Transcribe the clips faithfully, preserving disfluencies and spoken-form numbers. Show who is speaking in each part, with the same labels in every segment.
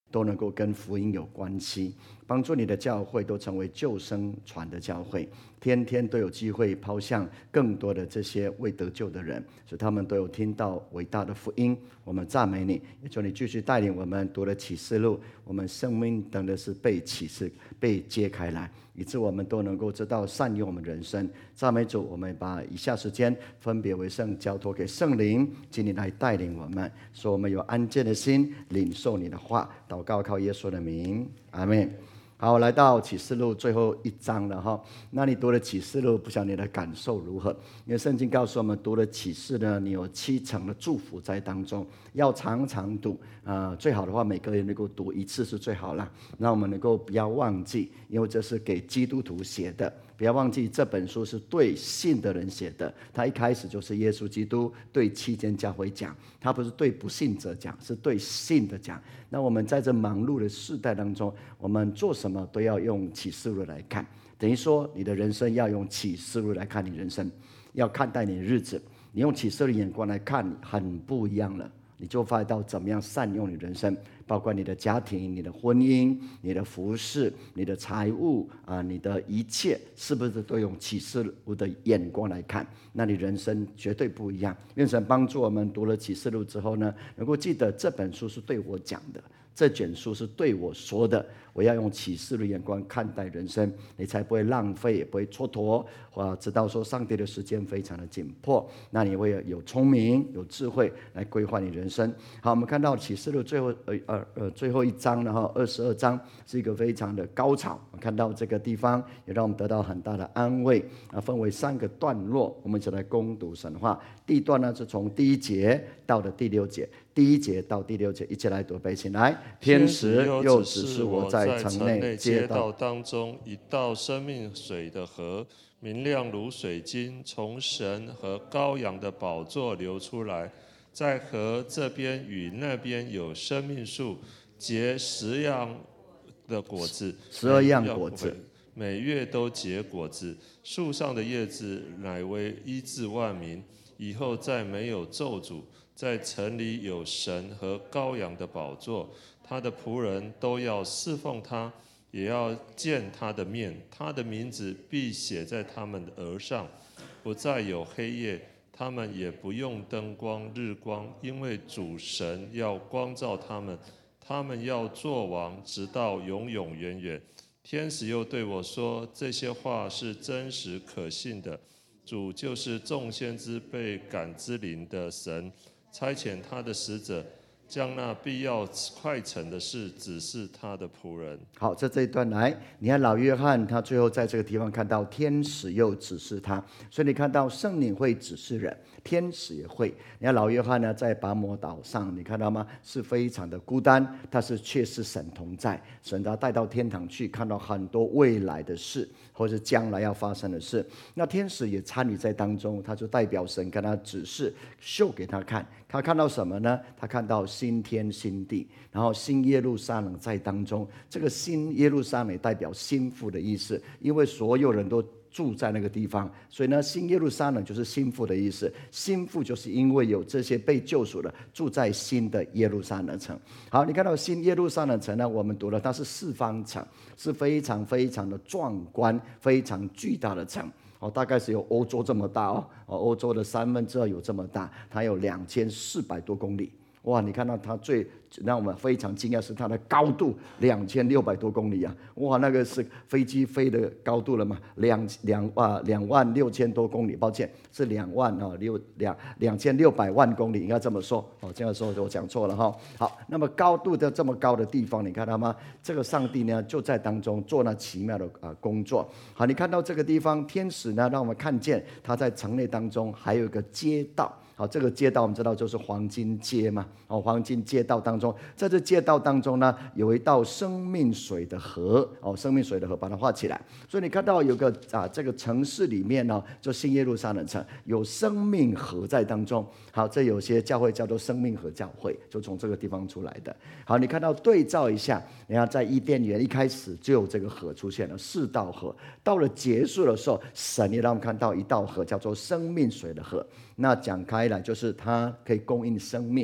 Speaker 1: 都能够跟福音有关系，帮助你的教会都成为救生船的教会，天天都有机会抛向更多的这些未得救的人，使他们都有听到伟大的福音。我们赞美你，也求你继续带领我们读了启示录，我们生命等的是被启示被揭开来，以致我们都能够知道善用我们人生。赞美主，我们把以下时间分别为圣，交托给圣灵，请你来带领我们，使我们有安静的心领受你的话。祷告靠耶稣的名，阿们。好，来到启示录最后一章了哈。那你读了启示录，不晓得你的感受如何？因为圣经告诉我们，读了启示呢，你有七层的祝福在当中，要常常读。呃，最好的话，每个人能够读一次是最好了。那我们能够不要忘记，因为这是给基督徒写的。不要忘记，这本书是对信的人写的。他一开始就是耶稣基督对七间教会讲，他不是对不信者讲，是对信的讲。那我们在这忙碌的世代当中，我们做什么都要用启示录来看，等于说你的人生要用启示录来看你人生，要看待你的日子。你用启示录的眼光来看，很不一样了。你就发现到怎么样善用你人生，包括你的家庭、你的婚姻、你的服事、你的财务啊，你的一切是不是都用启示录的眼光来看？那你人生绝对不一样。愿神帮助我们读了启示录之后呢，能够记得这本书是对我讲的，这卷书是对我说的，我要用启示的眼光看待人生，你才不会浪费，也不会蹉跎。我知道说上帝的时间非常的紧迫，那你会有聪明、有智慧来规划你人生。好，我们看到启示录最后呃呃呃最后一章呢，哈，二十二章是一个非常的高潮。我看到这个地方也让我们得到很大的安慰啊，分为三个段落，我们一起来攻读神话。第一段呢是从第一节到的第六节。第一节到第六节，一起来读背起来。天使又指示我在城内街道
Speaker 2: 当中一道生命水的河，明亮如水晶，从神和羔羊的宝座流出来。在河这边与那边有生命树，结十样的果子，
Speaker 1: 十二样果子，
Speaker 2: 每月都结果子。树上的叶子乃为医治万民，以后再没有咒诅。在城里有神和羔羊的宝座，他的仆人都要侍奉他，也要见他的面，他的名字必写在他们的额上。不再有黑夜，他们也不用灯光日光，因为主神要光照他们，他们要作王，直到永永远远。天使又对我说，这些话是真实可信的。主就是众先知被赶之灵的神，差遣他的使者，将那必要快成的事指示他的仆人。
Speaker 1: 好，在这一段来，你看老约翰他最后在这个地方看到天使又指示他，所以你看到圣灵会指示人，天使也会。你看老约翰呢，在拔摩岛上，你看到吗？是非常的孤单，但是却是神同在，神他带到天堂去，看到很多未来的事，或是将来要发生的事。那天使也参与在当中，他就代表神跟他指示，秀给他看。他看到什么呢？他看到新天新地，然后新耶路撒冷在当中。这个新耶路撒冷代表心腹的意思，因为所有人都住在那个地方，所以呢，新耶路撒冷就是心腹的意思。心腹就是因为有这些被救赎的住在新的耶路撒冷城。好，你看到新耶路撒冷城呢，我们读了它是四方城，是非常非常的壮观、非常巨大的城。哦，大概是有欧洲这么大哦，哦，欧洲的三分之二有这么大，它有两千四百多公里。哇，你看到它最让我们非常惊讶是它的高度两千六百多公里啊！哇，那个是飞机飞的高度了嘛？两两啊两万六千多公里，抱歉是两万啊六两两千六百万公里，应该这么说哦。这样说我讲错了哈。好，那么高度的这么高的地方，你看到吗？这个上帝呢就在当中做那奇妙的啊工作。好，你看到这个地方，天使呢让我们看见他在城内当中还有一个街道。好，这个街道我们知道就是黄金街嘛。哦，黄金街道当中，在这街道当中呢，有一道生命水的河。哦，生命水的河，把它画起来。所以你看到有个啊，这个城市里面呢，就新耶路撒冷城有生命河在当中。好，这有些教会叫做生命河教会，就从这个地方出来的。好，你看到对照一下，你看在伊甸园一开始就有这个河出现了，四道河。到了结束的时候，神也让我们看到一道河，叫做生命水的河。那讲开来就是它可以供应生命。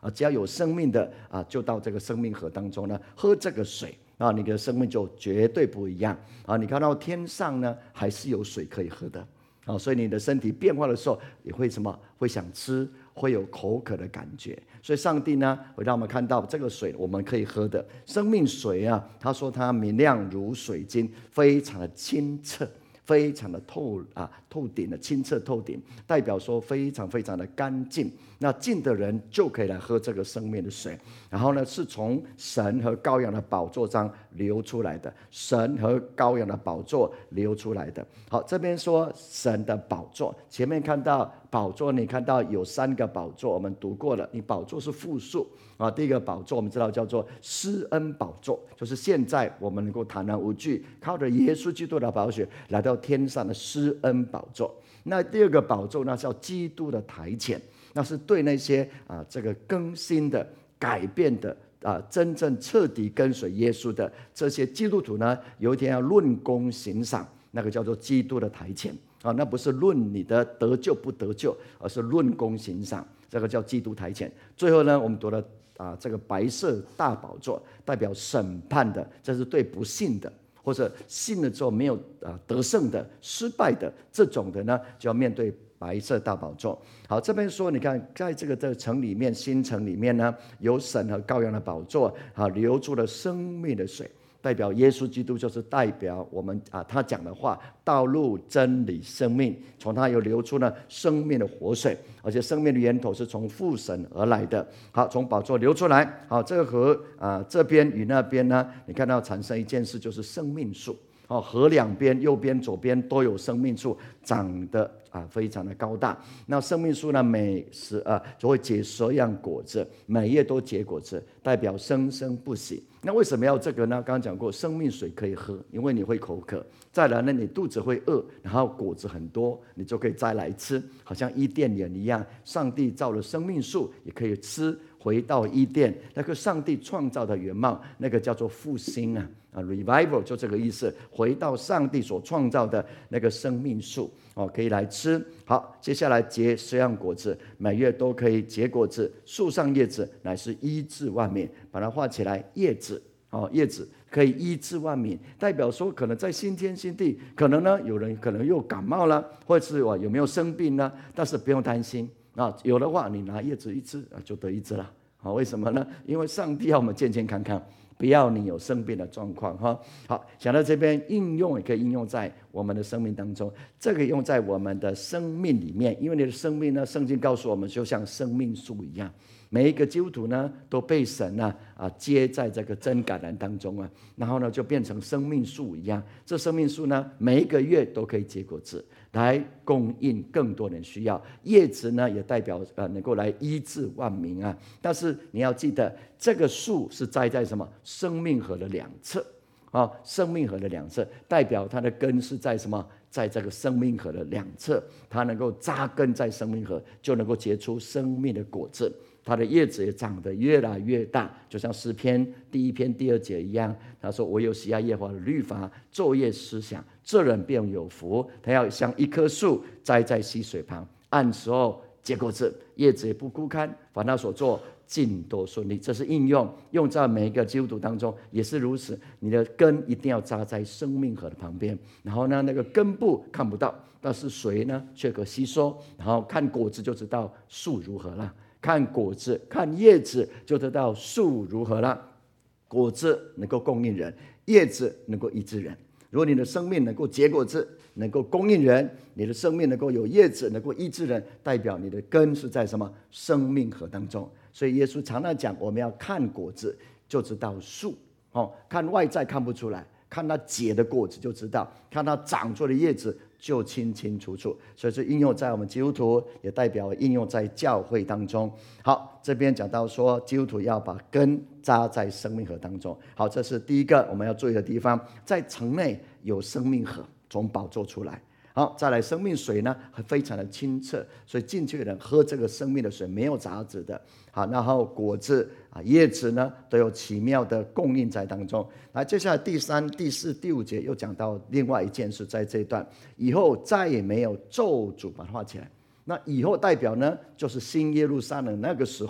Speaker 1: 啊，只要有生命的啊，就到这个生命河当中呢，喝这个水啊，你的生命就绝对不一样啊！你看到天上呢，还是有水可以喝的啊，所以你的身体变化的时候，也会什么？会想吃，会有口渴的感觉。所以上帝呢，会让我们看到这个水，我们可以喝的生命水啊。他说它明亮如水晶，非常的清澈。非常的透啊透顶的清澈透顶，代表说非常非常的干净。那净的人就可以来喝这个生命的水。然后呢，是从神和羔羊的宝座上流出来的，神和羔羊的宝座流出来的。好，这边说神的宝座，前面看到宝座，你看到有三个宝座，我们读过了。你宝座是复数啊，第一个宝座我们知道叫做施恩宝座，就是现在我们能够坦然无惧，靠着耶稣基督的宝血来到天上的施恩宝座。那第二个宝座那叫基督的台前，那是对那些啊这个更新的、改变的啊真正彻底跟随耶稣的这些基督徒呢，有一天要论功行赏，那个叫做基督的台前啊，那不是论你的得救不得救，而是论功行赏，这个叫基督台前。最后呢，我们读了啊这个白色大宝座，代表审判的，这是对不信的。或者信了之后没有啊得胜的、失败的这种的呢，就要面对白色大宝座。好，这边说，你看，在这个这个城里面，新城里面呢，有神和羔羊的宝座，啊，流出了生命的水，代表耶稣基督就是代表我们啊，他讲的话，道路、真理、生命，从他又流出了生命的活水，而且生命的源头是从父神而来的。好，从宝座流出来。好，这个河啊，这边与那边呢，你看到产生一件事，就是生命树。哦，河两边，右边、左边都有生命树，长得啊非常的高大。那生命树呢，每十啊就会结十样果子，每叶都结果子，代表生生不息。那为什么要这个呢？刚刚讲过，生命水可以喝，因为你会口渴。再来呢，你肚子会饿，然后果子很多，你就可以再来吃，好像伊甸园一样，上帝造了生命树，也可以吃。回到伊甸，那个上帝创造的原貌，那个叫做复兴啊啊 ，revival 就这个意思，回到上帝所创造的那个生命树哦，可以来吃。好，接下来结十样果子，每月都可以结果子，树上叶子乃是医治万民，把它画起来，叶子哦，叶子可以医治万民，代表说可能在新天新地，可能呢有人可能又感冒了，或者是哇有没有生病呢？但是不用担心。啊，有的话，你拿叶子一吃啊，就得医治了。好，为什么呢？因为上帝要我们健健康康，不要你有生病的状况哈。好，想到这边应用也可以应用在我们的生命当中，这个用在我们的生命里面，因为你的生命呢，圣经告诉我们，就像生命树一样。每一个基督徒呢，都被神呢啊接在这个真橄榄当中啊，然后呢就变成生命树一样。这生命树呢，每一个月都可以结果子，来供应更多人需要。叶子呢，也代表呃能够来医治万民啊。但是你要记得，这个树是栽在什么生命河的两侧啊？生命河的两侧，代表它的根是在什么？在这个生命河的两侧，它能够扎根在生命河，就能够结出生命的果子。它的叶子也长得越来越大，就像诗篇第一篇第二节一样。他说：“我有喜爱耶和华的律法，昼夜思想，这人便有福。他要像一棵树栽在溪水旁，按时候结果子，叶子也不枯干，凡他所做尽都顺利。”这是应用，用在每一个基督徒当中也是如此。你的根一定要扎在生命河的旁边，然后呢，那个根部看不到，但是水呢却可吸收，然后看果子就知道树如何了。看果子，看叶子，就知道树如何了。果子能够供应人，叶子能够医治人。如果你的生命能够结果子，能够供应人，你的生命能够有叶子，能够医治人，代表你的根是在什么生命河当中。所以耶稣常常讲，我们要看果子就知道树哦，看外在看不出来，看它结的果子就知道，看它长出的叶子就清清楚楚。所以是应用在我们基督徒，也代表应用在教会当中。好，这边讲到说基督徒要把根扎在生命河当中。好，这是第一个我们要注意的地方。在城内有生命河从宝座出来。好，再来生命水呢，非常的清澈，所以进去的人喝这个生命的水没有杂质的。好，然后果子啊、叶子呢，都有奇妙的供应在当中。来，接下来第三、第四、第五节又讲到另外一件事，在这一段以后再也没有咒诅，把它画起来。那以后代表呢，就是新耶路撒冷那个时候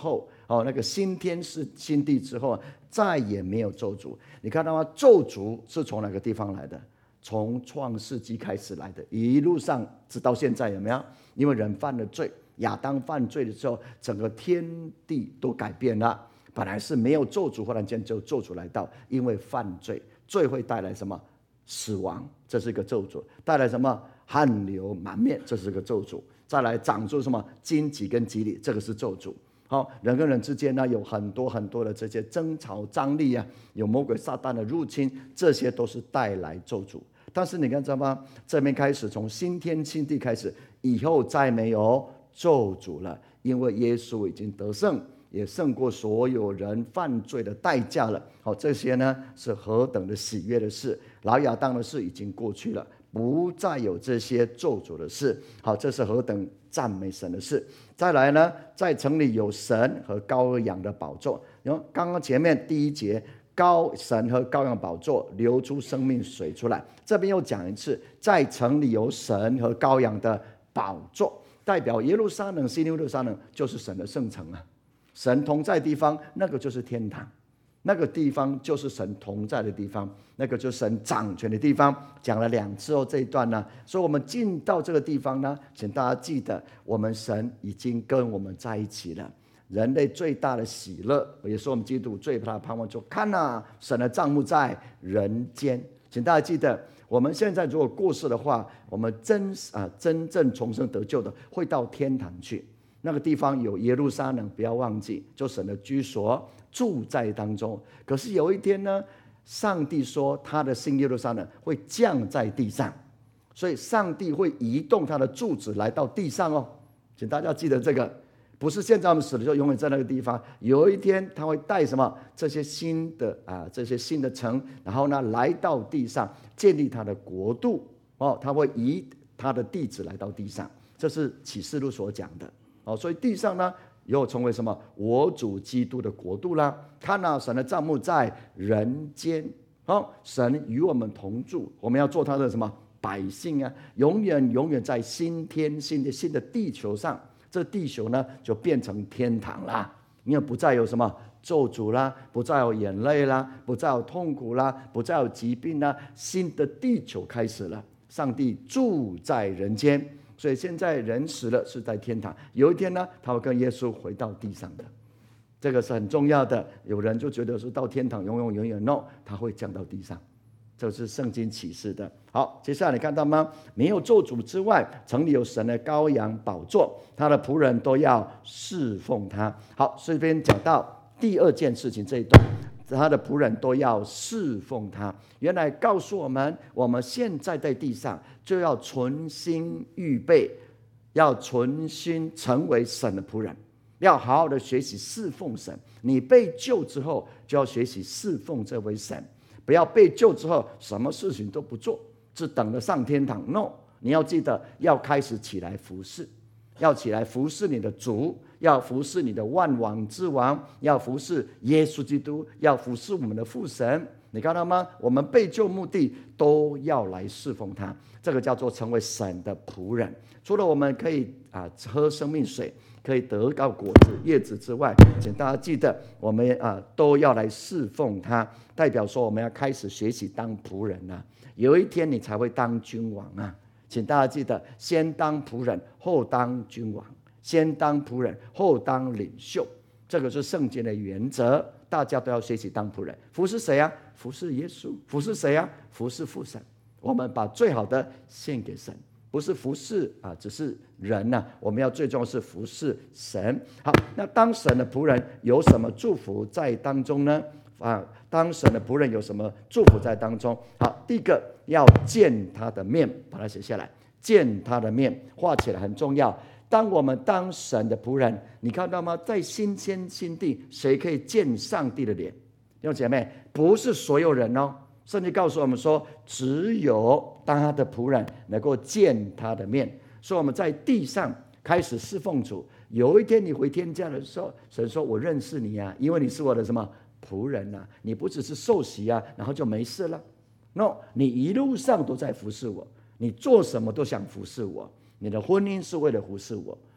Speaker 1: 哦，那个新天是新地之后，再也没有咒诅。你看到吗？咒诅是从哪个地方来的？从创世纪开始来的，一路上直到现在，有没有？因为人犯了罪，亚当犯罪的时候，整个天地都改变了。本来是没有咒诅，忽然间就咒诅来到，因为犯罪，罪会带来什么？死亡，这是一个咒诅；带来什么？汗流满面，这是一个咒诅；再来长出什么？荆棘跟棘藜，这个是咒诅。好，人跟人之间呢，有很多很多的这些争吵、张力啊，有魔鬼撒旦的入侵，这些都是带来咒诅。但是你看知道吗？这边开始，从新天新地开始，以后再没有咒诅了，因为耶稣已经得胜，也胜过所有人犯罪的代价了。好，这些呢是何等的喜悦的事！老亚当的事已经过去了，不再有这些咒诅的事。好，这是何等赞美神的事！再来呢，在城里有神和羔羊的宝座。然后刚刚前面第一节，高神和羔羊宝座流出生命水出来。这边又讲一次，在城里有神和羔羊的宝座，代表耶路撒冷，新耶路撒冷就是神的圣城啊。神同在地方，那个就是天堂，那个地方就是神同在的地方，那个就是神掌权的地方。讲了两次哦，这一段呢，所以我们进到这个地方呢，请大家记得，我们神已经跟我们在一起了。人类最大的喜乐，也是我们基督徒最大的盼望，就看啊，神的帐幕在人间。请大家记得，我们现在如果过世的话，我们真啊真正重生得救的，会到天堂去。那个地方有耶路撒冷，不要忘记，就神的居所，住在当中。可是有一天呢，上帝说他的新耶路撒冷会降在地上，所以上帝会移动他的柱子来到地上哦，请大家记得这个，不是现在我们死了就永远在那个地方。有一天他会带什么这些新的啊这些新的城，然后呢来到地上建立他的国度哦，他会移他的地址来到地上，这是启示录所讲的。哦，所以地上呢，又成为什么？我主基督的国度啦。看到神的帐幕在人间，哦，神与我们同住，我们要做他的什么百姓啊？永远永远在新天新的新的地球上，这地球呢就变成天堂啦。因为不再有什么咒诅啦，不再有眼泪啦，不再有痛苦啦，不再有疾病啦，新的地球开始了。上帝住在人间。所以现在人死了是在天堂，有一天呢，他会跟耶稣回到地上的，这个是很重要的。有人就觉得说到天堂永永远远 ，no， 他会降到地上，这是圣经启示的。好，接下来你看到吗？没有咒诅之外，城里有神的羔羊宝座，他的仆人都要侍奉他。好，这边讲到第二件事情这一段。他的仆人都要侍奉他。原来告诉我们，我们现在在地上就要存心预备，要存心成为神的仆人，要好好的学习侍奉神。你被救之后，就要学习侍奉这位神，不要被救之后什么事情都不做，只等着上天堂。No， 你要记得要开始起来服侍，要起来服侍你的主，要服侍你的万王之王，要服侍耶稣基督，要服侍我们的父神。你看到吗？我们被救目的都要来侍奉他，这个叫做成为神的仆人。除了我们可以啊喝生命水，可以得到果子叶子之外，请大家记得，我们啊都要来侍奉他，代表说我们要开始学习当仆人啊。有一天你才会当君王啊！请大家记得，先当仆人，后当君王。先当仆人，后当领袖，这个是圣经的原则。大家都要学习当仆人，服侍谁啊？服侍耶稣。服侍谁啊？服侍父神。我们把最好的献给神，不是服侍啊，只是人呐、啊。我们要最重要是服侍神。好，那当神的仆人有什么祝福在当中呢？啊，当神的仆人有什么祝福在当中？好，第一个要见他的面，把它写下来。见他的面，画起来很重要。当我们当神的仆人，你看到吗？在新天新地，谁可以见上帝的脸？弟兄姐妹，不是所有人哦。圣经告诉我们说，只有当他的仆人能够见他的面。所以我们在地上开始侍奉主。有一天你回天家的时候，神说：“我认识你啊，因为你是我的什么仆人啊？你不只是受洗啊，然后就没事了。No， 你一路上都在服侍我，你做什么都想服侍我。”你的婚姻是为了服侍我，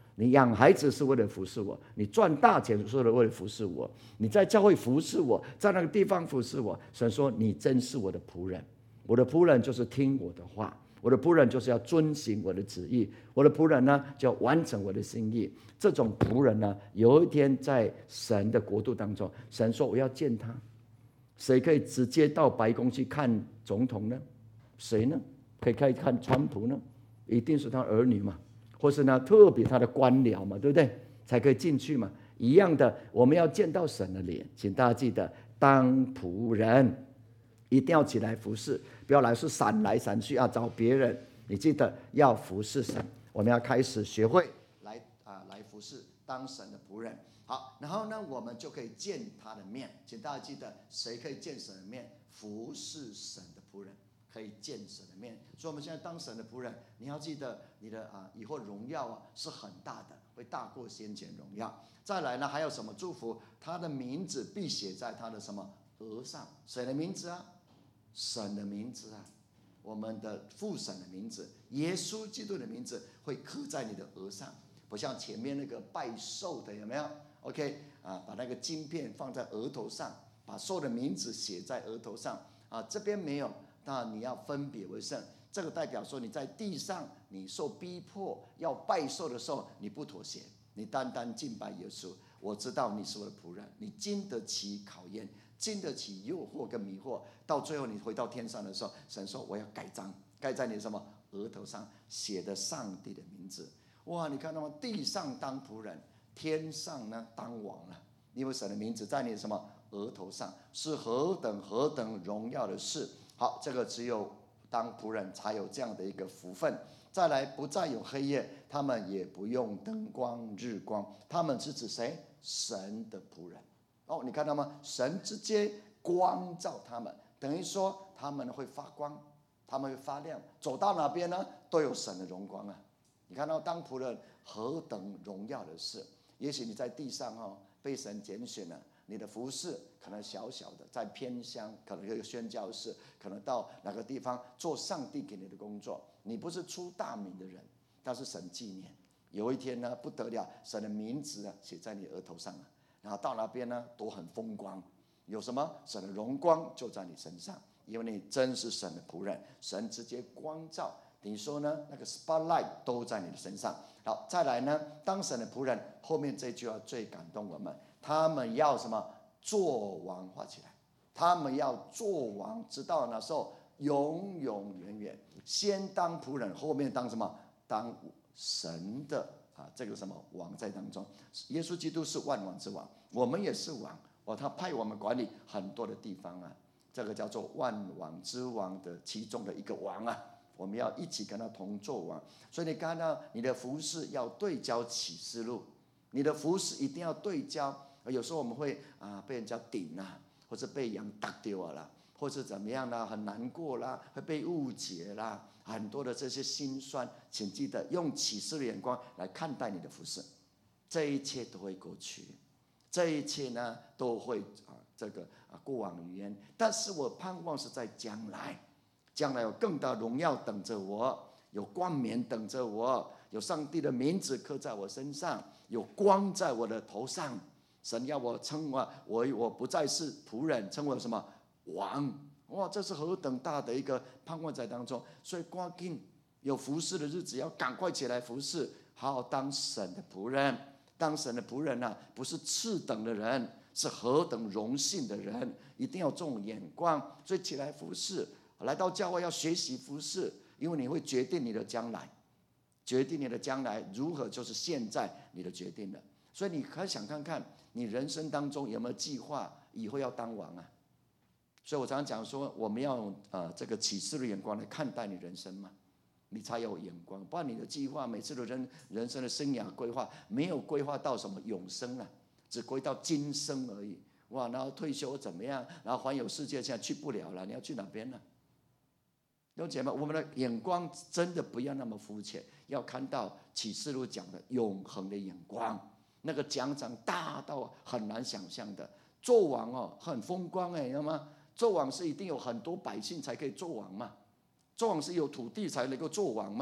Speaker 1: 你养孩子是为了服侍我，你赚大钱是为了服侍我，你在教会服侍我，在那个地方服侍我。神说你真是我的仆人，我的仆人就是听我的话，我的仆人就是要遵行我的旨意，我的仆人呢就要完成我的心意。这种仆人呢，有一天在神的国度当中，神说我要见他。谁可以直接到白宫去看总统呢？谁呢？可以可以看川普呢？一定是他儿女嘛，或是呢特别他的官僚嘛，对不对？才可以进去嘛。一样的，我们要见到神的脸，请大家记得，当仆人一定要起来服侍，不要来是闪来闪去啊，找别人。你记得要服侍神，我们要开始学会来啊来服侍，当神的仆人。好，然后呢，我们就可以见他的面。请大家记得，谁可以见神的面？服侍神的仆人可以见神的面。所以我们现在当神的仆人，你要记得你的啊以后荣耀啊是很大的，会大过先前荣耀。再来呢，还有什么祝福？他的名字必写在他的什么额上？谁的名字啊？神的名字啊，我们的父神的名字，耶稣基督的名字会刻在你的额上，不像前面那个拜寿的有没有 ？OK 啊，把那个金片放在额头上，把兽的名字写在额头上啊，这边没有，那你要分别为圣。这个代表说你在地上你受逼迫要拜寿的时候，你不妥协，你单单敬拜耶稣。我知道你是我的仆人，你经得起考验，经得起诱惑跟迷惑，到最后你回到天上的时候，神说我要盖章，盖在你的什么额头上，写的上帝的名字。哇，你看到吗？地上当仆人，天上呢当王了，因为神的名字在你的什么额头上，是何等何等荣耀的事。好，这个只有当仆人才有这样的一个福分。再来，不再有黑夜，他们也不用灯光日光，他们是指谁？神的仆人。哦，你看到吗？神直接光照他们，等于说他们会发光，他们会发亮，走到哪边呢都有神的荣光啊。你看到当仆人何等荣耀的事。也许你在地上哦被神拣选了，你的服事可能小小的，在偏乡，可能有个宣教士，可能到哪个地方做上帝给你的工作，你不是出大名的人，但是神纪念。有一天呢不得了，神的名字啊写在你额头上了，然后到那边呢都很风光，有什么神的荣光就在你身上，因为你真是神的仆人，神直接光照，等于说呢那个 spotlight 都在你的身上。好，再来呢，当神的仆人，后面这句话最感动我们，他们要什么？做王，画起来，他们要做王，直到那时候永永远远。先当仆人，后面当什么？当神的啊，这个什么王在当中。耶稣基督是万王之王，我们也是王哦，他派我们管理很多的地方啊，这个叫做万王之王的其中的一个王啊，我们要一起跟他同作王。所以你看到你的服事要对焦启示录，你的服事一定要对焦。有时候我们会啊被人家顶啊，或者被羊打丢了啦，或是怎么样啦，很难过啦，会被误解啦，很多的这些辛酸，请记得用启示的眼光来看待你的服事，这一切都会过去，这一切呢都会啊这个啊过往云烟。但是我盼望是在将来，将来有更大荣耀等着我，有冠冕等着我，有上帝的名字刻在我身上，有光在我的头上。神要我称我我我不再是仆人，称为什么王？哇，这是何等大的一个盼望在当中。所以赶紧有服侍的日子，要赶快起来服侍，好好当神的仆人。当神的仆人啊，不是次等的人，是何等荣幸的人，一定要这种眼光。所以起来服侍，来到教会要学习服侍，因为你会决定你的将来，决定你的将来如何，就是现在你的决定了。所以你可以想看看，你人生当中有没有计划以后要当王啊？所以我常常讲说，我们要用呃这个启示的眼光来看待你人生嘛，你才有眼光。不然你的计划每次的人人生的生涯规划没有规划到什么永生啊，只规到今生而已。哇，然后退休怎么样？然后环游世界现在去不了了，你要去哪边呢？了解吗？我们的眼光真的不要那么肤浅，要看到启示录讲的永恒的眼光。那个奖赏大到很难想象的，做王哦很风光哎，知道吗？做王是一定有很多百姓才可以做王嘛，做王是有土地才能够做王嘛，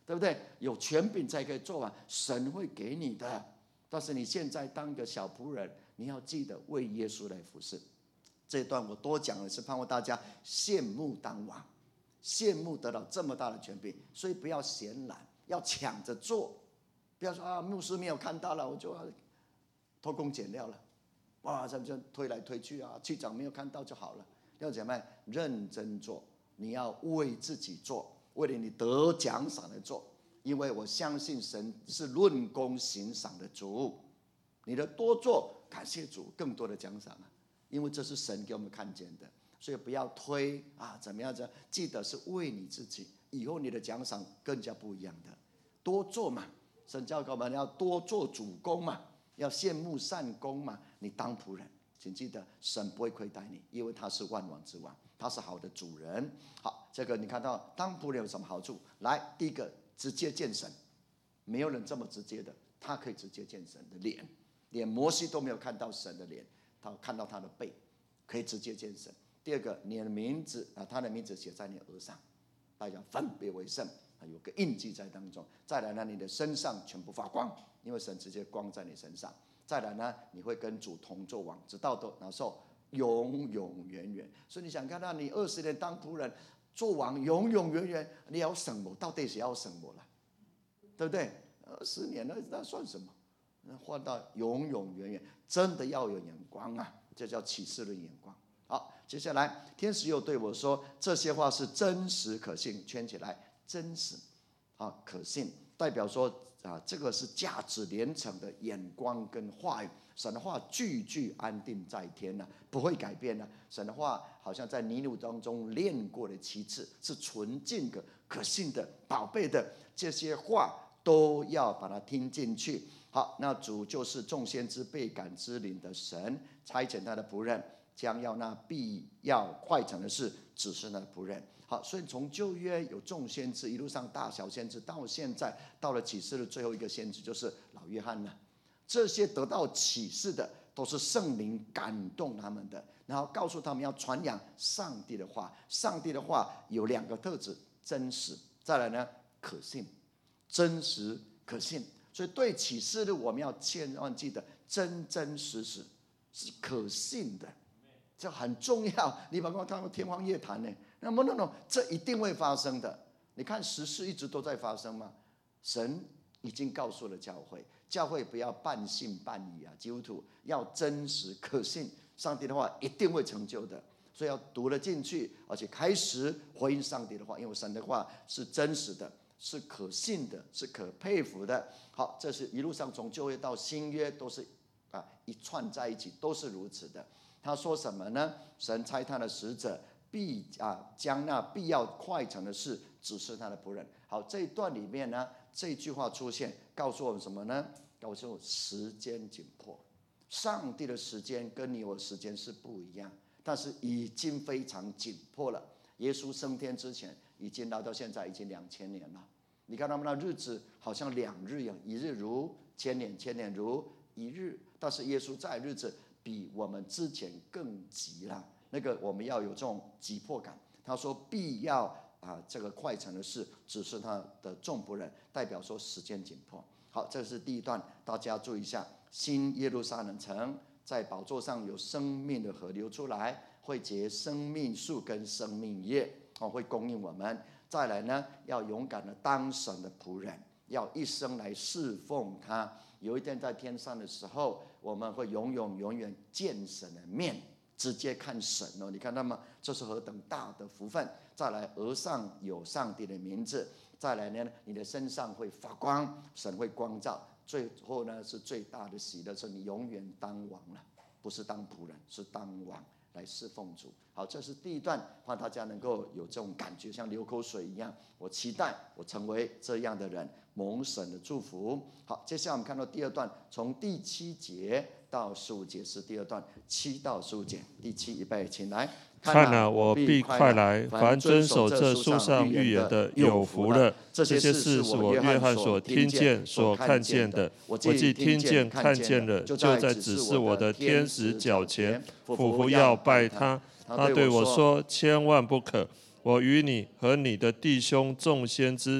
Speaker 3: 对不对？有权柄才可以做完，神会给你的。但是你现在当个小仆人，你要记得为耶稣来服侍。这一段我多讲的是盼望大家羡慕当王，羡慕得到这么大的权柄，所以不要闲懒，要抢着做。不要说啊，牧师没有看到了，我就要偷工减料了。哇，这样推来推去啊，区长没有看到就好了。要姐妹认真做，你要为自己做，为了你得奖赏而做。因为我相信神是论功行赏的主，你的多做，感谢主，更多的奖赏啊！因为这是神给我们看见的，所以不要推啊，怎么样子？记得是为你自己，以后你的奖赏更加不一样的。多做嘛，神教给我们要多做主工嘛，要羡慕善工嘛。你当仆人，请记得神不会亏待你，因为他是万王之王，他是好的主人。好，这个你看到当仆人有什么好处？来，第一个。直接见神，没有人这么直接的，他可以直接见神的脸，连摩西都没有看到神的脸，他看到他的背，可以直接见神。第二个，你的名字啊，他的名字写在你额上，大家分别为圣，有个印记在当中。再来呢，你的身上全部发光，因为神直接光在你身上。再来呢，你会跟主同作王，直到的然后永永远远。所以你想看到你二十年当仆人。做王永永远远，你要什么？到底是要什么了？对不对？二十年那那算什么？那换到永永远远，真的要有眼光啊！这叫启示的眼光。好，接下来天使又对我说：“这些话是真实可信。”圈起来，真实啊，可信，代表说啊，这个是价值连城的眼光跟话语。神的话句句安定在天呢、啊，不会改变的、啊。神的话好像在泥土当中炼过的旗帜，是纯净的、可信的、宝贝的。这些话都要把它听进去。好，那主就是众先知被感之灵的神，差遣他的仆人，将要那必要快成的事指示他的仆人。好，所以从旧约有众先知，一路上大小先知，到现在到了启示的最后一个先知，就是老约翰了。这些得到启示的都是圣灵感动他们的，然后告诉他们要传扬上帝的话。上帝的话有两个特质：真实，再来呢可信。真实可信，所以对启示录我们要千万记得真真实实是可信的，这很重要。你把刚刚天方夜谭呢？那么 no no， 这一定会发生的。你看时事一直都在发生吗？神已经告诉了教会。教会不要半信半疑啊！基督徒要真实可信，上帝的话一定会成就的，所以要读了进去，而且开始回应上帝的话，因为神的话是真实的，是可信的，是可佩服的。好，这是一路上从旧约到新约都是啊一串在一起，都是如此的。他说什么呢？神差他的使者必啊将那必要快成的事指示他的仆人。好，这一段里面呢，这句话出现，告诉我们什么呢？告诉我们时间紧迫，上帝的时间跟你我的时间是不一样，但是已经非常紧迫了。耶稣升天之前，已经来到现在已经两千年了。你看他们的日子好像两日一样，一日如千年，千年如一日。但是耶稣在日子比我们之前更急了，那个我们要有这种急迫感。他说必要啊，这个快成的事指示他的众仆人，代表说时间紧迫。好，这是第一段，大家注意一下。新耶路撒冷城在宝座上有生命的河流出来，会结生命树跟生命叶，哦，会供应我们。再来呢，要勇敢的当神的仆人，要一生来侍奉他。有一天在天上的时候，我们会永永永远见神的面，直接看神哦。你看那么这是何等大的福分。再来，额上有上帝的名字。再来呢，你的身上会发光，神会光照。最后呢，是最大的喜乐，是你永远当王了，不是当仆人，是当王来侍奉主。好，这是第一段，让大家能够有这种感觉，像流口水一样。我期待我成为这样的人，蒙神的祝福。好，接下来我们看到第二段，从第七节到十五节是第二段，七到十五节。第七，预备，请来。
Speaker 2: 看啊，我必快来！凡遵守这书上预言的，有福了。这些事是我约翰所听见、所看见的。我既听见、看见了，就在指示我的天使脚前俯伏要拜他。他对我说：千万不可！我与你和你的弟兄众先知，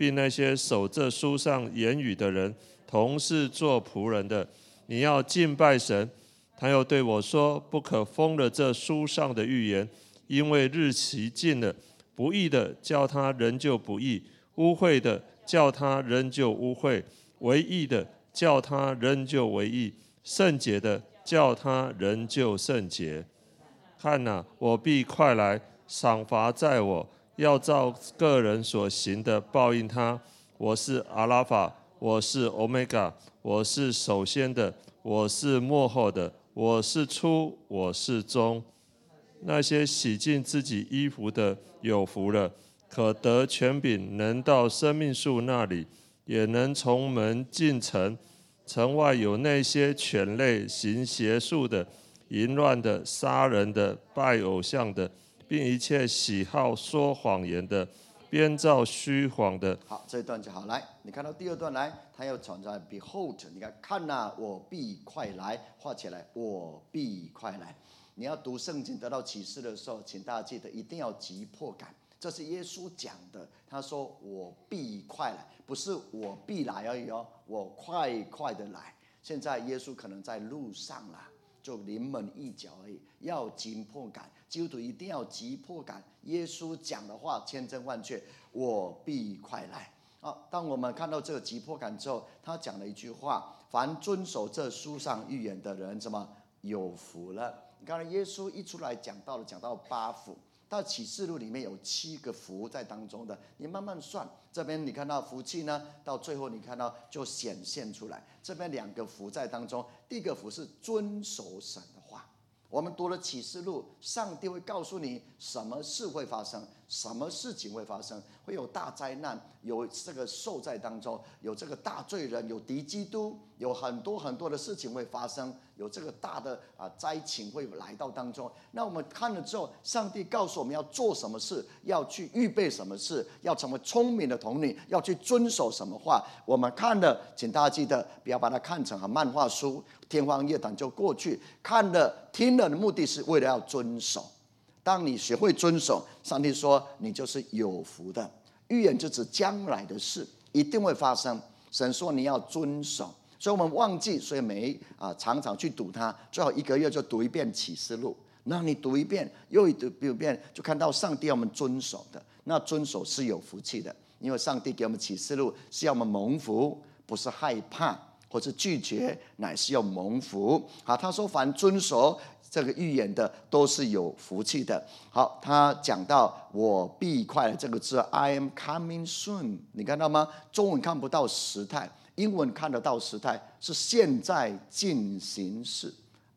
Speaker 2: 并那些守这书上言语的人，同是做仆人的。你要敬拜神。他又对我说：不可封了这书上的预言，因为日期近了。不义的叫他仍旧不义，污秽的叫他仍旧污秽，为义的叫他仍旧为义，圣洁的叫他仍旧圣洁。看哪，我必快来，赏罚在我，要照个人所行的报应他。我是阿拉法，我是欧米伽，我是首先的，我是末后的，我是初，我是终。那些洗净自己衣服的有福了，可得权柄，能到生命树那里，也能从门进城。城外有那些犬类、行邪术的、淫乱的、杀人的、拜偶像的，并一切喜好说谎言的、编造虚谎的。
Speaker 3: 好，这一段就好。来，你看到第二段来，他要传在 Behold， 你看看呐、啊，我必快来，画起来，我必快来。你要读圣经得到启示的时候，请大家记得一定要急迫感，这是耶稣讲的。他说：“我必快来，不是我必来而已哦，我快快的来。”现在耶稣可能在路上啦，就临门一脚而已，要急迫感。基督徒一定要急迫感。耶稣讲的话千真万确，我必快来。好，当我们看到这个急迫感之后，他讲了一句话：凡遵守这书上预言的人，什么有福了。你看耶稣一出来讲到了，讲到八福，到启示录里面有七个福在当中的，你慢慢算。这边你看到福气呢，到最后你看到就显现出来。这边两个福在当中，第一个福是遵守神的话。我们读了启示录，上帝会告诉你什么事会发生，什么事情会发生，会有大灾难，有这个受在当中，有这个大罪人，有敌基督，有很多很多的事情会发生，有这个大的啊灾情会来到当中。那我们看了之后，上帝告诉我们要做什么事，要去预备什么事，要成为聪明的童女，要去遵守什么话。我们看了，请大家记得不要把它看成漫画书，天方夜谭就过去。看了听了的目的是为了要遵守。当你学会遵守，上帝说你就是有福的。预言就指将来的事，一定会发生。神说你要遵守，所以我们忘记，所以每啊常常去读它，最好一个月就读一遍启示录。那你读一遍又一读一遍，就看到上帝要我们遵守的。那遵守是有福气的，因为上帝给我们启示录是要我们蒙福，不是害怕或是拒绝，乃是要蒙福。好，他说凡遵守这个预言的都是有福气的。好，他讲到我必快来这个字 I am coming soon， 你看到吗？中文看不到时态，英文看得到时态，是现在进行式。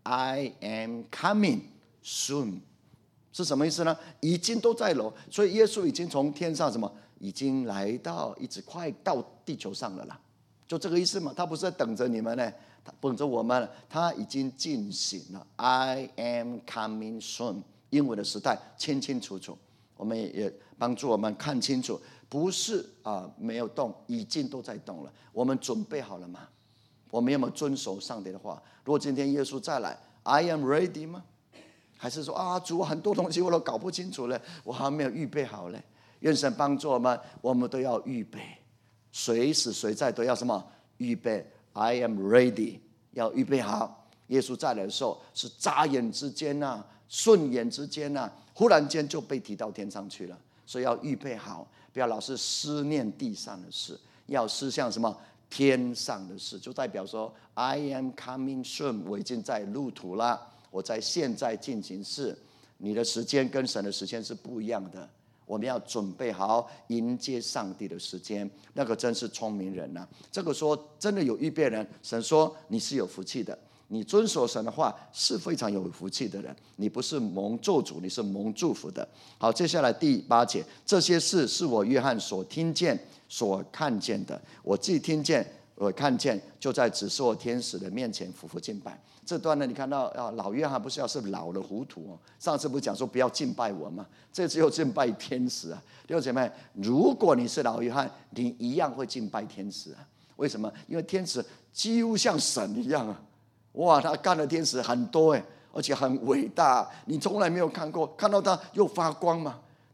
Speaker 3: I am coming soon 是什么意思呢？已经都在了，所以耶稣已经从天上什么已经来到，一直快到地球上了啦，就这个意思嘛。他不是在等着你们呢，他等着我们，他已经进行了。I am coming soon， 英文的时代清清楚楚，我们也帮助我们看清楚，不是啊、呃、没有动，已经都在动了。我们准备好了吗？我们有没有遵守上帝的话？如果今天耶稣再来 ，I am ready 吗？还是说啊，主，很多东西我都搞不清楚了，我还没有预备好嘞。愿神帮助我们，我们都要预备，随时随在都要什么预备。I am ready， 要预备好。耶稣再来的时候，是眨眼之间呐、啊，瞬眼之间呐、啊，忽然间就被提到天上去了。所以要预备好，不要老是思念地上的事，要思想什么天上的事。就代表说 I am coming soon， 我已经在路途了。我在现在进行式，你的时间跟神的时间是不一样的。我们要准备好迎接上帝的时间，那个真是聪明人呐、啊！这个说真的有预备人，神说你是有福气的，你遵守神的话是非常有福气的人，你不是蒙咒诅，你是蒙祝福的。好，接下来第八节，这些事是我约翰所听见、所看见的，我既听见。我看见，就在指示我天使的面前俯伏敬拜。这段呢，你看到啊，老约翰不是要是老了糊涂哦。上次不是讲说不要敬拜我吗？这次又敬拜天使啊！弟兄姐妹，如果你是老约翰，你一样会敬拜天使啊？为什么？因为天使几乎像神一样啊！哇，他干的天使很多哎，而且很伟大，你从来没有看过，看到他又发光嘛。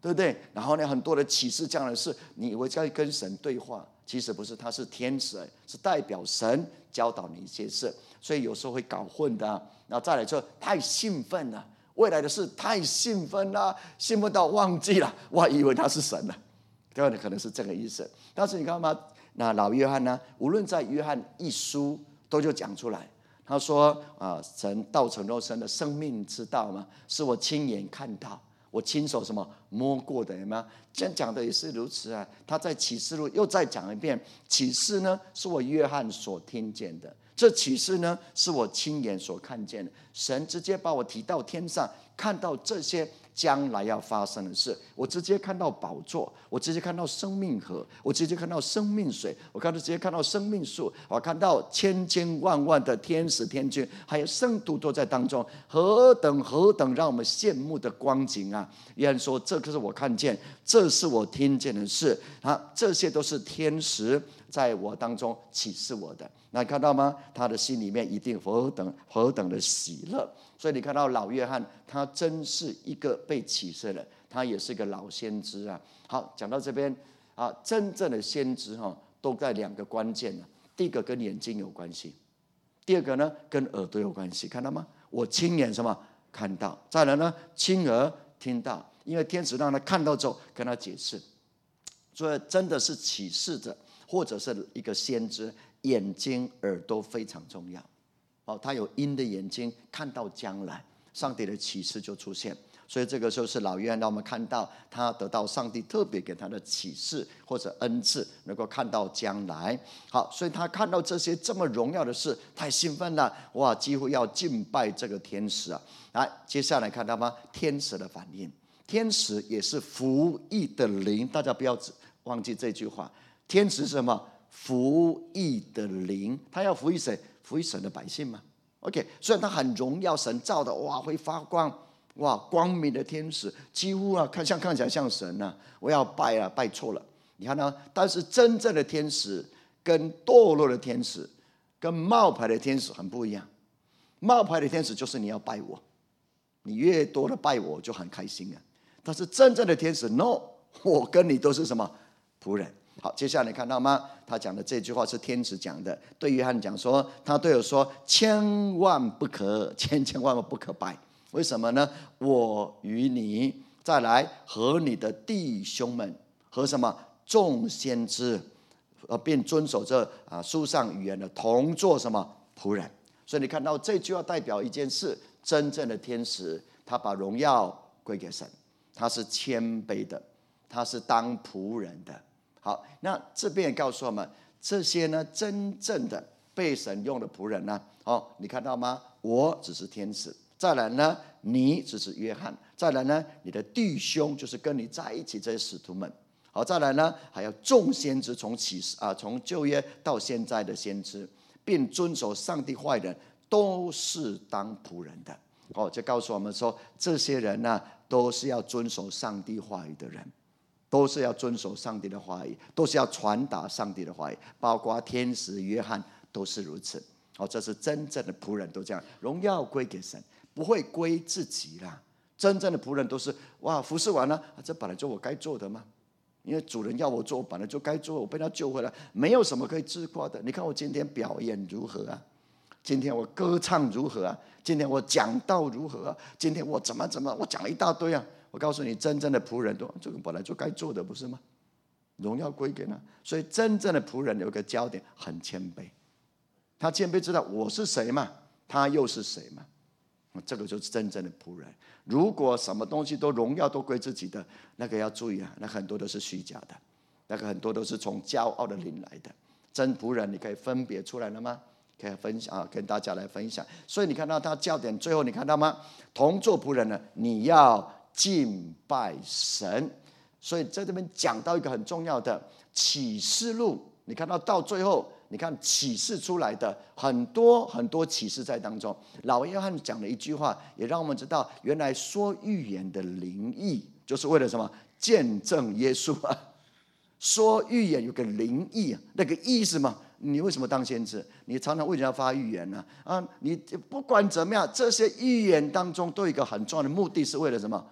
Speaker 3: 对不对？然后呢，很多的启示这样的事，你以为在跟神对话，其实不是，他是天使，是代表神教导你一些事，所以有时候会搞混的。然后再来就太兴奋了，未来的事太兴奋了，兴奋到忘记了，我还以为他是神了，对吧？可能是这个意思。但是你看嘛，那老约翰呢，无论在约翰一书都就讲出来，他说啊，神道成肉身的生命之道嘛，是我亲眼看到，我亲手什么摸过的，有没有？这样讲的也是如此啊。他在启示录又再讲一遍，启示呢是我约翰所听见的，这启示呢是我亲眼所看见的。神直接把我提到天上，看到这些将来要发生的事，我直接看到宝座，我直接看到生命河，我直接看到生命水，我看到直接看到生命树，我看到千千万万的天使天君，还有圣徒都在当中，何等何等让我们羡慕的光景啊！约翰说：“这个是我看见，这是我听见的事啊，这些都是天使在我当中启示我的。”那看到吗？他的心里面一定何等何等的喜乐。所以你看到老约翰，他真是一个被启示的，他也是一个老先知啊。好，讲到这边啊，真正的先知哈、哦，都在两个关键呢。第一个跟眼睛有关系，第二个呢跟耳朵有关系，看到吗？我亲眼什么看到，再来呢亲耳听到，因为天使让他看到之后跟他解释，所以真的是启示者或者是一个先知，眼睛耳朵非常重要。哦，他有鹰的眼睛，看到将来，上帝的启示就出现。所以这个时候是老约翰让我们看到他得到上帝特别给他的启示或者恩赐，能够看到将来。好，所以他看到这些这么荣耀的事，太兴奋了，哇，几乎要敬拜这个天使啊！来，接下来看到吗？天使的反应，天使也是服役的灵，大家不要忘记这句话。天使是什么？服役的灵，他要服役谁？服役神的百姓嘛。OK， 虽然他很荣耀，神造的哇会发光，哇光明的天使，几乎啊看像看起来像神啊，我要拜啊拜错了。你看呢？但是真正的天使跟堕落的天使，跟冒牌的天使很不一样。冒牌的天使就是你要拜我，你越多的拜我就很开心啊。但是真正的天使 ，no， 我跟你都是什么仆人。好，接下来你看到吗？他讲的这句话是天使讲的，对约翰讲说，他对我说：“千万不可，千千万万不可拜。为什么呢？我与你再来和你的弟兄们和什么众先知，呃，并遵守这啊书上语言的，同做什么仆人。”所以你看到这句话代表一件事：真正的天使，他把荣耀归给神，他是谦卑的，他是当仆人的。好，那这边也告诉我们，这些呢，真正的被神用的仆人呢，哦，你看到吗？我只是天使，再来呢，你只是约翰，再来呢，你的弟兄就是跟你在一起这些使徒们，好，再来呢，还有众先知，从启示啊，从旧约到现在的先知，并遵守上帝话语的人，都是当仆人的。哦，就告诉我们说，这些人呢，都是要遵守上帝话语的人。都是要遵守上帝的话语，都是要传达上帝的话语，包括天使约翰都是如此。哦，这是真正的仆人都这样，荣耀归给神，不会归自己啦。真正的仆人都是哇，服侍完了、啊，这本来就我该做的嘛，因为主人要我做，我本来就该做，我被他救回来，没有什么可以自夸的。你看我今天表演如何啊？今天我歌唱如何啊？今天我讲道如何啊？今天我怎么怎么，我讲了一大堆啊！我告诉你，真正的仆人都这个本来就该做的，不是吗？荣耀归给他。所以真正的仆人有一个焦点，很谦卑。他谦卑知道我是谁嘛，他又是谁嘛？这个就是真正的仆人。如果什么东西都荣耀都归自己的，那个要注意啊，那很多都是虚假的，那个很多都是从骄傲的灵来的。真仆人，你可以分别出来了吗？可以分享啊，跟大家来分享。所以你看到他焦点，最后你看到吗？同做仆人呢，你要敬拜神。所以在这边讲到一个很重要的启示录，你看到到最后，你看启示出来的很多很多启示在当中。老约翰讲了一句话，也让我们知道，原来说预言的灵意就是为了什么？见证耶稣啊！说预言有个灵意，那个意思嘛，你为什么当先知？你常常为什么要发预言呢？啊，你不管怎么样，这些预言当中都有一个很重要的目的，是为了什么？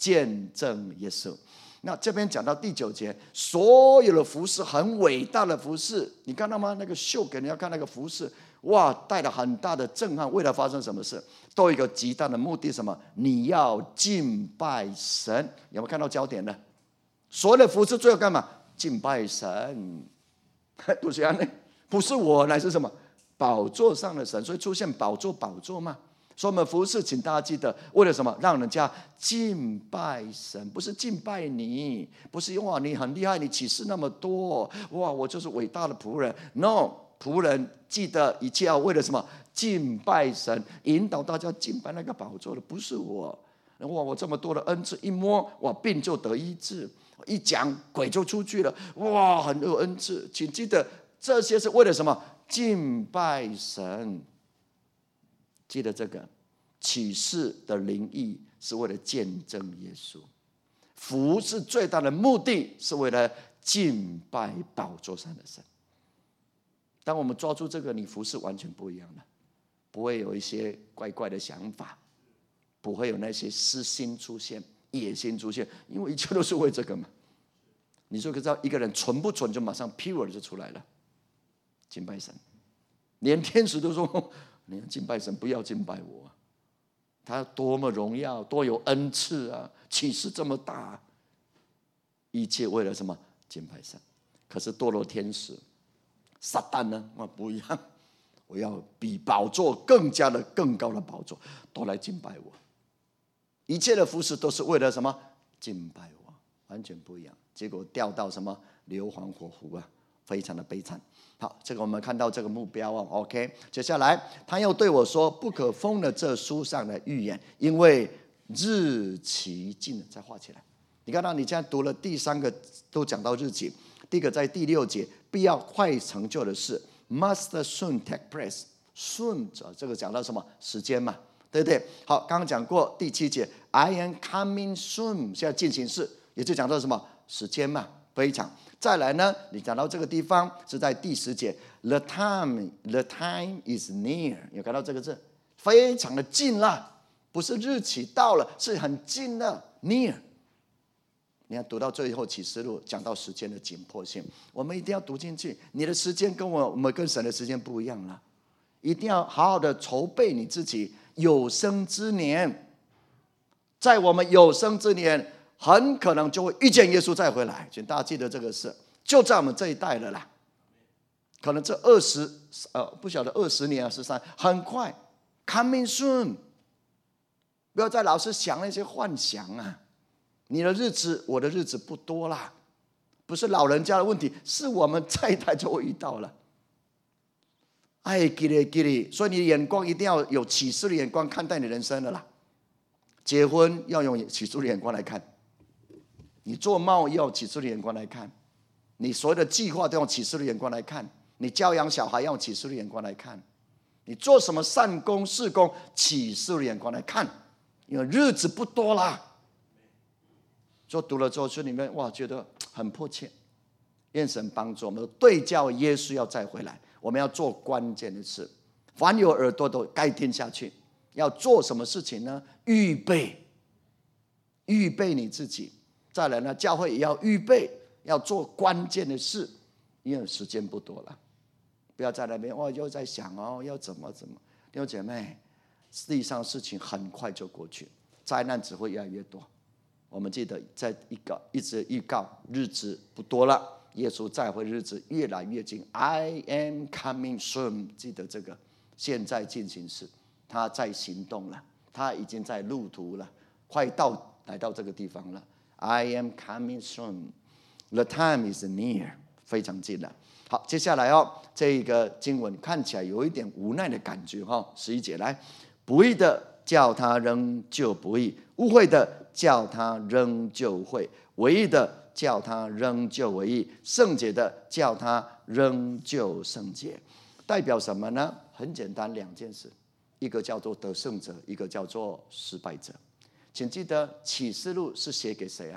Speaker 3: 见证耶稣。那这边讲到第九节，所有的服饰很伟大的服饰，你看到吗？那个秀给人家看那个服饰，哇，带了很大的震撼。为了发生什么事，都有一个极大的目的，什么？你要敬拜神。有没有看到焦点呢？所有的服饰最后干嘛？敬拜神。不是啊，不是我，乃是什么？宝座上的神。所以出现宝座，宝座嘛。所以我们服侍，请大家记得，为了什么？让人家敬拜神，不是敬拜你，不是哇你很厉害，你启示那么多，哇我就是伟大的仆人。No， 仆人记得一切要为了什么？敬拜神，引导大家敬拜那个宝座的，不是我。哇我这么多的恩赐，一摸哇病就得医治，一讲鬼就出去了，哇很有恩赐。请记得这些是为了什么？敬拜神。记得这个启示的灵意是为了见证耶稣，服侍最大的目的是为了敬拜宝座上的神。当我们抓住这个，你服侍完全不一样了，不会有一些怪怪的想法，不会有那些私心出现、野心出现，因为一切都是为这个嘛。你就知道一个人纯不纯，就马上 pure 就出来了。敬拜神，连天使都说。你要敬拜神，不要敬拜我。他多么荣耀，多有恩赐啊！启示这么大，一切为了什么？敬拜神。可是堕落天使、撒旦呢？我不一样，我要比宝座更加的更高的宝座，都来敬拜我。一切的服事都是为了什么？敬拜我，完全不一样。结果掉到什么硫磺火湖啊，非常的悲惨。好，这个我们看到这个目标哦 ，OK。接下来他又对我说：“不可封了这书上的预言，因为日期近了。”再画起来。你看到你现在读了第三个，都讲到日期。第一个在第六节，必要快成就的事 ，must soon take place。soon 这个讲到什么时间嘛，对不对？好，刚刚讲过第七节 ，I am coming soon， 现在进行式，也就讲到什么时间嘛，非常。再来呢，你讲到这个地方是在第十节 ，the time the time is near， 有看到这个字，非常的近了，不是日期到了，是很近的 near。你要读到最后启示录讲到时间的紧迫性，我们一定要读进去。你的时间跟我我们跟神的时间不一样了，一定要好好的筹备你自己有生之年，在我们有生之年。很可能就会遇见耶稣再回来，请大家记得这个事，就在我们这一代了啦。可能这二十呃不晓得二十年啊十三，很快 ，coming soon。不要再老是想那些幻想啊！你的日子，我的日子不多啦，不是老人家的问题，是我们这一代就会遇到了。哎，给你给你，所以你的眼光一定要有启示的眼光看待你人生的啦。结婚要用启示的眼光来看。你做贸易要用启示的眼光来看，你所有的计划都用启示的眼光来看，你教养小孩要用启示的眼光来看，你做什么善功事功，启示的眼光来看，因为日子不多啦。就读了之后，心里面哇，觉得很迫切。愿神帮助我们，对焦耶稣要再回来，我们要做关键的事。凡有耳朵都该听下去。要做什么事情呢？预备，预备你自己。再来呢，教会也要预备，要做关键的事，因为时间不多了。不要在那边哇，又在想哦，要怎么怎么。弟兄姐妹，地上事情很快就过去，灾难只会越来越多。我们记得在一个一直预告，日子不多了，耶稣再会日子越来越近。I am coming soon， 记得这个，现在进行时，他在行动了，他已经在路途了，快到来到这个地方了。I am coming soon. The time is near. 非常近了。好，接下来哦，这个经文看起来有一点无奈的感觉哈、哦。十一节来，不义的叫他仍旧不义，污秽的叫他仍旧秽，唯义的叫他仍旧唯义，圣洁的叫他仍旧圣洁。代表什么呢？很简单，两件事，一个叫做得胜者，一个叫做失败者。请记得启示录是写给谁啊？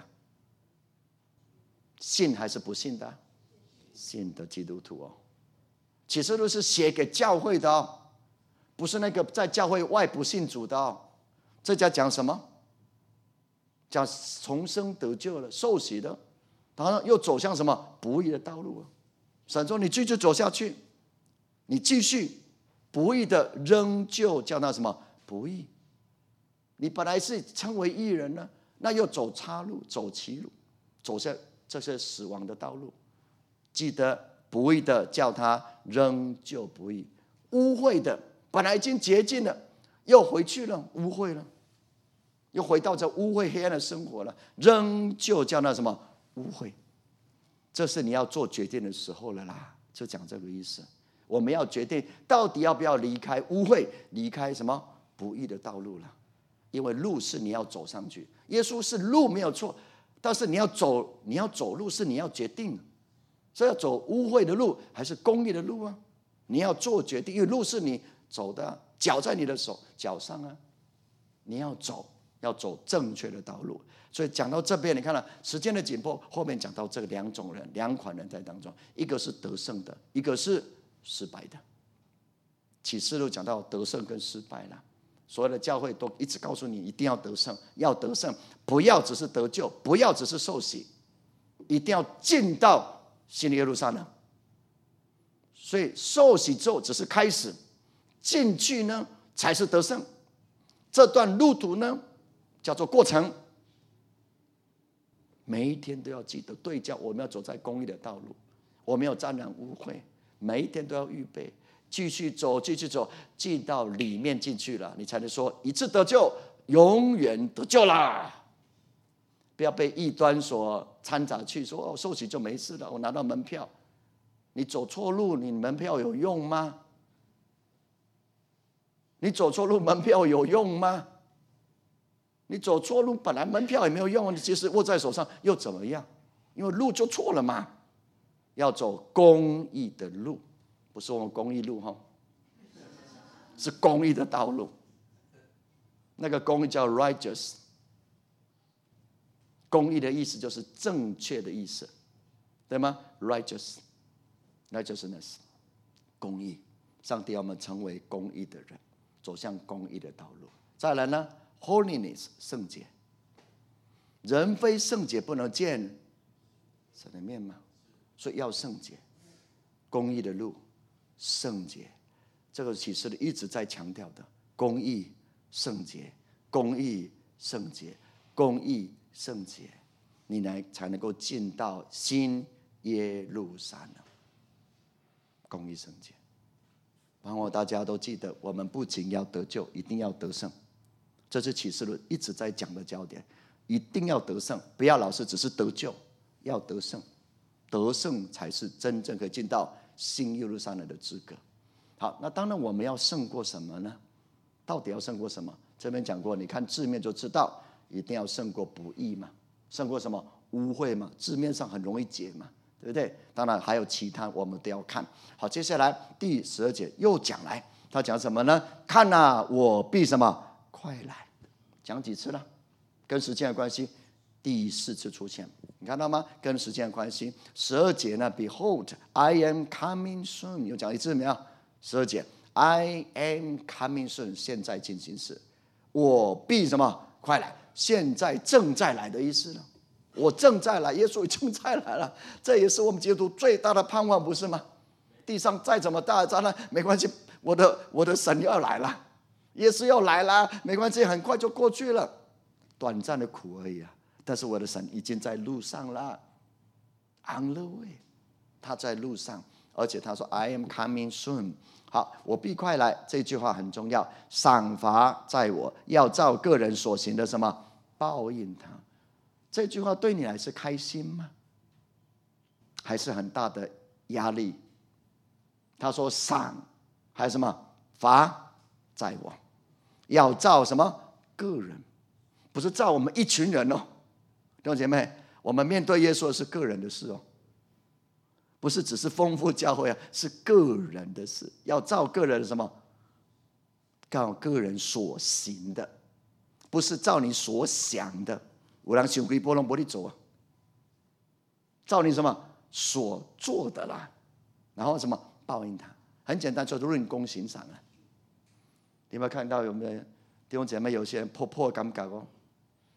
Speaker 3: 信还是不信的？信的基督徒哦。启示录是写给教会的哦，不是那个在教会外不信主的哦。这叫讲什么？ 讲重生得救了，受洗了，然后又走向什么不义的道路啊？神说你继续走下去，你继续不义的，仍旧叫那什么不义。你本来是称为义人呢，那又走岔路，走歧路，走向这些死亡的道路。记得不义的叫他仍旧不义，污秽的本来已经洁净了，又回去了，污秽了，又回到这污秽黑暗的生活了，仍旧叫那什么污秽。这是你要做决定的时候了啦，就讲这个意思。我们要决定到底要不要离开污秽，离开什么不义的道路了。因为路是你要走上去，耶稣是路没有错，但是你要走，你要走路是你要决定，是要走污秽的路还是公义的路啊？你要做决定，因为路是你走的啊，脚在你的手脚上啊，你要走，要走正确的道路。所以讲到这边，你看了时间的紧迫，后面讲到这个两种人，两款人在当中，一个是得胜的，一个是失败的。启示录讲到得胜跟失败了，所有的教会都一直告诉你，一定要得胜，要得胜，不要只是得救，不要只是受洗，一定要进到新耶路撒冷。所以受洗之后只是开始，进去呢才是得胜。这段路途呢叫做过程。每一天都要记得对焦，我们要走在公义的道路，我们要沾染污秽，每一天都要预备，继续走，继续走，进到里面进去了，你才能说一次得救，永远得救啦！不要被异端所掺杂去说哦，受洗就没事了，我拿到门票。你走错路，你门票有用吗？你走错路，门票有用吗？你走错路，本来门票也没有用，你即使握在手上又怎么样？因为路就错了嘛。要走公义的路，不是我们公益路哈，是公义的道路。那个公义叫 righteous， 公义的意思就是正确的意思，对吗 ？righteous， righteousness， 公义。上帝要我们成为公义的人，走向公义的道路。再来呢？ Holiness 圣洁，人非圣洁不能见神的面吗？所以要圣洁，公义的路，圣洁，这个启示录一直在强调的，公义、圣洁，公义、圣洁，公义、圣洁，你来才能够进到新耶路撒冷。公义、圣洁，盼望大家都记得，我们不仅要得救，一定要得胜。这是启示录一直在讲的焦点，一定要得胜，不要老是只是得救，要得胜，得胜才是真正可以进到新耶路撒冷的资格。好，那当然我们要胜过什么呢？到底要胜过什么？这边讲过，你看字面就知道，一定要胜过不义嘛，胜过什么污秽嘛，字面上很容易解嘛，对不对？当然还有其他我们都要看。好，接下来第十二节又讲来，他讲什么呢？看啊，我必什么？快来，讲几次了？跟时间的关系，第四次出现，你看到吗？跟时间的关系，十二节呢 ？Behold, I am coming soon。有讲一次没有？十二节 ，I am coming soon， 现在进行时，我必什么？快来，现在正在来的意思呢？我正在来，耶稣已经在来了，这也是我们基督徒最大的盼望，不是吗？地上再怎么大的灾难没关系，我的我的神要来了。耶稣要来了，没关系，很快就过去了，短暂的苦而已啊！但是我的神已经在路上了 ，on the way， 他在路上，而且他说 ：“I am coming soon。”好，我必快来，这句话很重要。赏罚在我，要照个人所行的什么报应他。这句话对你来是开心吗？还是很大的压力？他说赏还是什么罚在我。要照什么个人，不是照我们一群人哦，弟兄姐妹，我们面对耶稣是个人的事哦，不是只是丰富教会啊，是个人的事，要照个人的什么，照个人所行的，不是照你所想的。有人想几波拢没你做啊，照你什么所做的啦，然后什么报应他，很简单，就是论功行赏啊。你有没有看到有没有弟兄姐妹有些人破破感觉哦？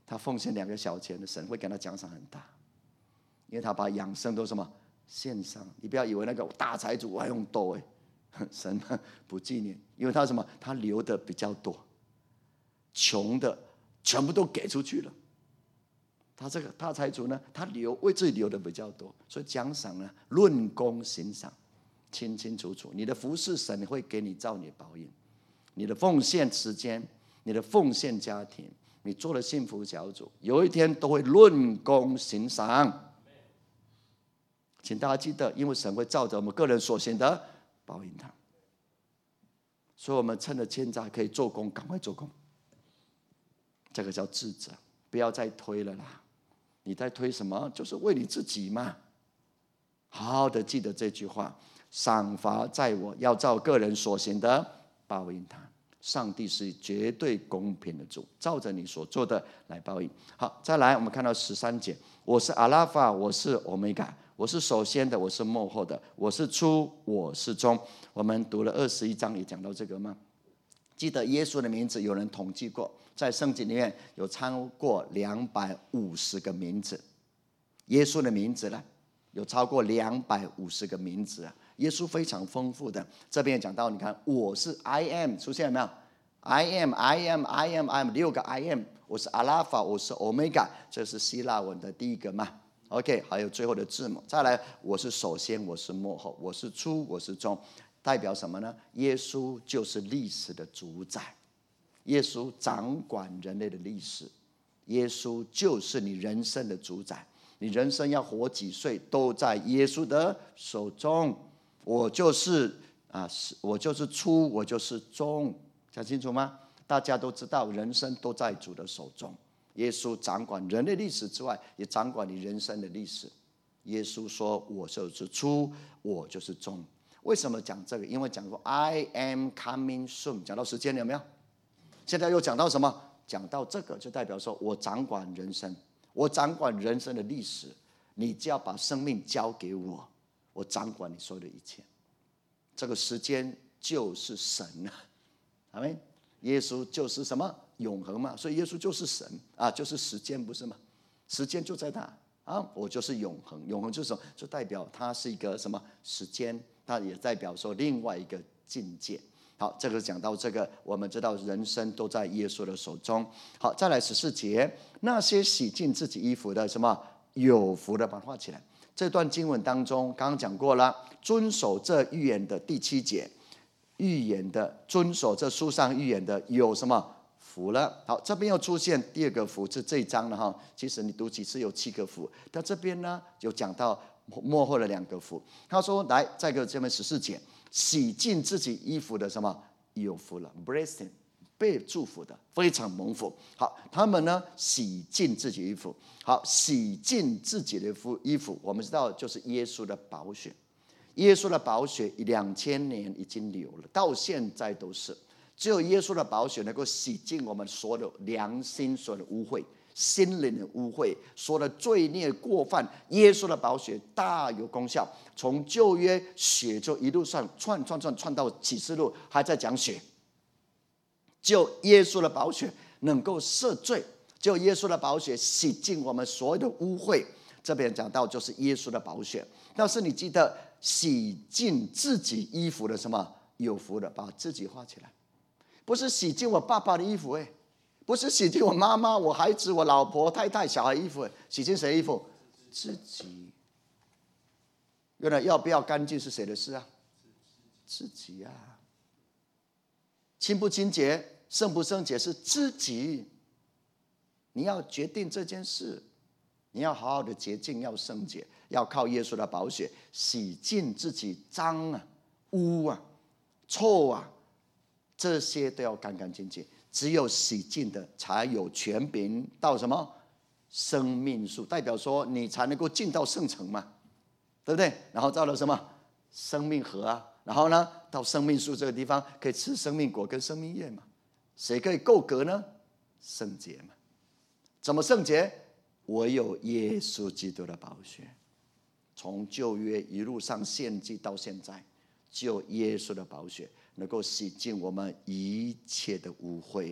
Speaker 3: 他奉献两个小钱的，神会给他奖赏很大，因为他把养生都什么献上。你不要以为那个大财主还用多哎，神不纪念，因为他什么，他留的比较多，穷的全部都给出去了。他这个大财主呢，他留为自己留的比较多，所以奖赏呢论功行赏，清清楚楚。你的服事，神会给你照你的报应。你的奉献时间，你的奉献家庭，你做了幸福小组，有一天都会论功行赏。请大家记得，因为神会照着我们个人所行的报应他。所以我们趁着现在可以做工，赶快做工。这个叫智者，不要再推了啦。你在推什么？就是为你自己嘛。好好的记得这句话：赏罚在我，要照个人所行的报应他。上帝是绝对公平的主，照着你所做的来报应。好，再来，我们看到十三节：我是阿拉法，我是欧米伽，我是首先的，我是末后的，我是初，我是终。我们读了二十一章，也讲到这个吗？记得耶稣的名字，有人统计过，在圣经里面有超过两百五十个名字。耶稣的名字呢，有超过两百五十个名字啊。耶稣非常丰富的。这边讲到，你看，我是 I am 出现了没有 ？I am, I am, I am, I am 六个 I am。我是阿拉法，我是 Omega， 这是希腊文的第一个嘛。OK， 还有最后的字母。再来，我是首先，我是末后，我是初，我是终。代表什么呢？耶稣就是历史的主宰，耶稣掌管人类的历史，耶稣就是你人生的主宰。你人生要活几岁，都在耶稣的手中。我就是啊，我就是初，我就是终，讲清楚吗？大家都知道，人生都在主的手中。耶稣掌管人类历史之外，也掌管你人生的历史。耶稣说：“我就是初，我就是终。”为什么讲这个？因为讲过 I am coming soon， 讲到时间有没有？现在又讲到什么？讲到这个，就代表说我掌管人生，我掌管人生的历史。你只要把生命交给我，我掌管你所有的一切。这个时间就是神啊，阿们。耶稣就是什么？永恒嘛，所以耶稣就是神啊，就是时间，不是吗？时间就在他啊，我就是永恒，永恒就是什么？就代表他是一个什么时间？它也代表说另外一个境界。好，这个讲到这个，我们知道人生都在耶稣的手中。好，再来十四节，那些洗净自己衣服的什么有福的，把它画起来。这段经文当中，刚刚讲过了，遵守这预言的第七节，预言的遵守这书上预言的有什么福了？好，这边又出现第二个福，是这一章了哈。其实你读几次有七个福，但这边呢有讲到末后的两个福。他说：“来，再给这边十四节，洗净自己衣服的什么有福了 ，blessing 被祝福的，非常蒙福。好，他们呢洗净自己衣服，好，洗净自己的衣服，我们知道就是耶稣的宝血，耶稣的宝血两千年已经流了，到现在都是，只有耶稣的宝血能够洗净我们所有良心所有的污秽。”心灵的污秽，说的罪孽过犯，耶稣的宝血大有功效。从旧约血就一路上串串串串到启示录，还在讲血。就耶稣的宝血能够赦罪，就耶稣的宝血洗净我们所有的污秽。这边讲到就是耶稣的宝血。但是你记得洗净自己衣服的什么有福的，把自己画起来，不是洗净我爸爸的衣服哎。不是洗净我妈妈、我孩子、我老婆、太太、小孩衣服，洗净谁衣服？自己。原来要不要干净是谁的事啊？自己啊。清不清洁、圣不圣洁是自己。你要决定这件事，你要好好的洁净，要圣洁，要靠耶稣的宝血洗净自己脏啊、污啊、臭啊，这些都要干干净净。只有洗净的才有权柄到什么生命树，代表说你才能够进到圣城嘛，对不对？然后到了什么生命河啊，然后呢到生命树这个地方可以吃生命果跟生命叶嘛。谁可以够格呢？圣洁嘛。怎么圣洁？唯有耶稣基督的宝血，从旧约一路上献祭到现在，只有耶稣的宝血能够洗净我们一切的污秽啊！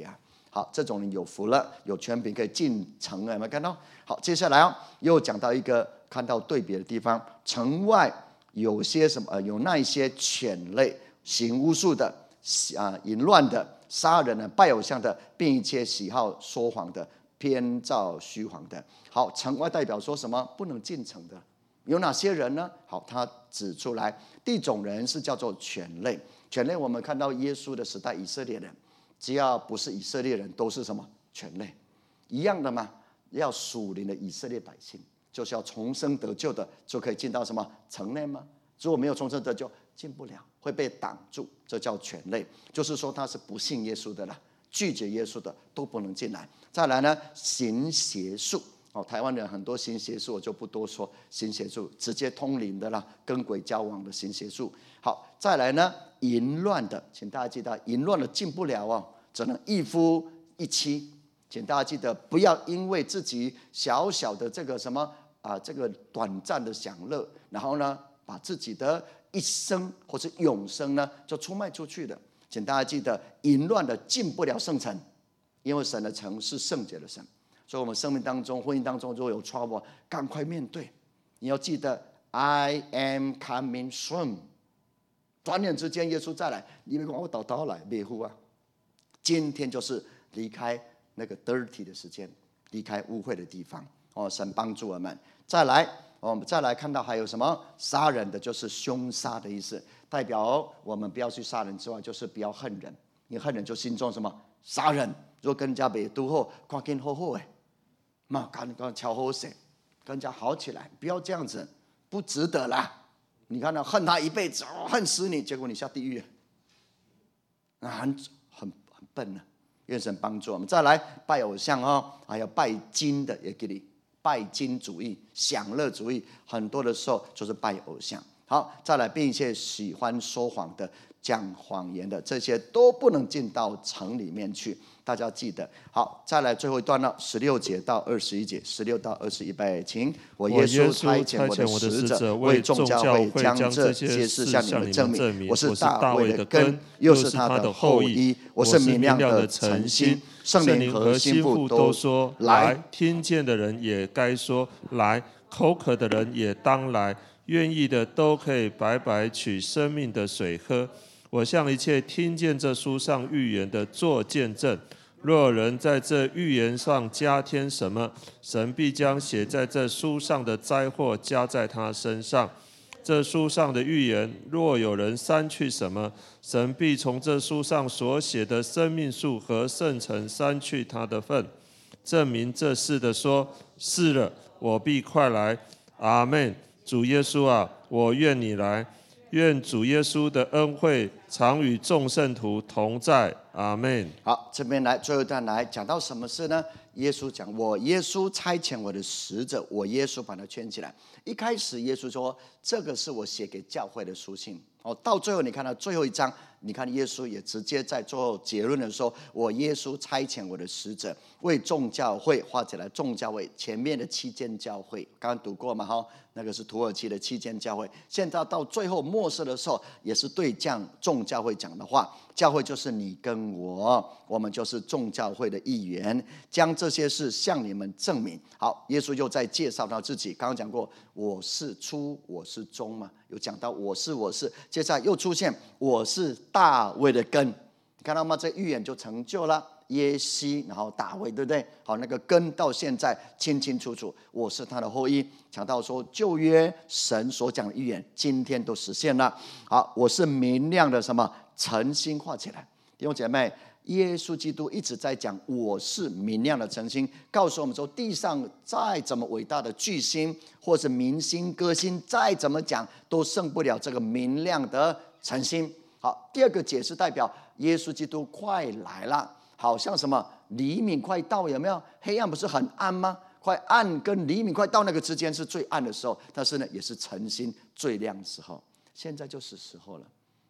Speaker 3: 好，这种人有福了，有权柄可以进城了，有没有看到？好，接下来啊，又讲到一个看到对比的地方，城外有些什么？呃，有那一些犬类，行巫术的，啊，淫乱的，杀人的，拜偶像的，并一切喜好说谎的，编造虚谎的。好，城外代表说什么？不能进城的。有哪些人呢？好，他指出来，第一种人是叫做犬类。犬类，我们看到耶稣的时代，以色列人，只要不是以色列人，都是什么犬类？一样的嘛。要属灵的以色列百姓，就是要重生得救的，就可以进到什么城内吗？如果没有重生得救，进不了，会被挡住。这叫犬类，就是说他是不信耶稣的啦，拒绝耶稣的都不能进来。再来呢，行邪术。哦，台湾人很多行邪术，我就不多说。行邪术直接通灵的啦，跟鬼交往的行邪术。好，再来呢，淫乱的，请大家记得，淫乱的进不了哦，只能一夫一妻。请大家记得，不要因为自己小小的这个什么啊，这个短暂的享乐，然后呢，把自己的一生或是永生呢，就出卖出去的。请大家记得，淫乱的进不了圣城，因为神的城是圣洁的神。所以，我们生命当中、婚姻当中，如果有 trouble， 赶快面对。你要记得 ，I am coming soon。转眼之间，耶稣再来，你别讲我倒倒来，别呼啊！今天就是离开那个 dirty 的时间，离开污秽的地方。哦，神帮助我们。再来，我们再来看到还有什么？杀人的，就是凶杀的意思，代表我们不要去杀人之外，就是不要恨人。你恨人就心中什么？杀人。如果跟人家没都好，赶紧好好哎，嘛赶紧瞧好些，跟人家好起来，不要这样子，不值得啦。你看到恨他一辈子，哦，恨死你，结果你下地狱，那很很很笨了。愿神帮助我们。再来拜偶像哦，还有拜金的也给你拜金主义、享乐主义，很多的时候就是拜偶像。好，再来并且喜欢说谎的、讲谎言的，这些都不能进到城里面去。大家记得。好，再来最后一段了，十六节到二十一节，十六到二十一节，请我耶稣差遣我的使者，为众教会将这些事向你们证明。我是大卫的根，又是他的后裔。我是明亮的晨星。圣灵和心腹都说来，
Speaker 2: 听见的人也该说来，口渴的人也当来，愿意的都可以白白取生命的水喝。我向一切听见这书上预言的做见证。若有人在这预言上加添什么，神必将写在这书上的灾祸加在他身上。这书上的预言，若有人删去什么，神必从这书上所写的生命树和圣城删去他的份。证明这事的说，是了，我必快来。阿们。主耶稣啊，我愿你来。愿主耶稣的恩惠常与众圣徒同在。阿们。
Speaker 3: 好，这边来最后一段来讲到什么事呢？耶稣讲，我耶稣差遣我的使者，我耶稣把它圈起来。一开始耶稣说，这个是我写给教会的书信。哦，到最后你看到最后一章，你看耶稣也直接在最后结论的时候，我耶稣差遣我的使者，为众教会画起来。众教会前面的七间教会，刚刚读过嘛？哈，那个是土耳其的七间教会。现在到最后末世的时候，也是对这样众教会讲的话。教会就是你跟我，我们就是众教会的一员，将这些事向你们证明。好，耶稣又在介绍到自己，刚刚讲过，我是初，我是终嘛，有讲到我是我是，接下来又出现我是大卫的根，你看到吗？这预言就成就了。耶西，然后大卫，对不对？好，那个根到现在清清楚楚，我是他的后裔。讲到说旧约神所讲的预言，今天都实现了。好，我是明亮的什么晨星，画起来。弟兄姐妹，耶稣基督一直在讲我是明亮的晨星，告诉我们说，地上再怎么伟大的巨星或是明星歌星，再怎么讲都胜不了这个明亮的晨星。好，第二个解释代表耶稣基督快来了。好像什么黎明快到，有没有？黑暗不是很暗吗？快暗跟黎明快到那个之间是最暗的时候，但是呢，也是晨星最亮的时候。现在就是时候了，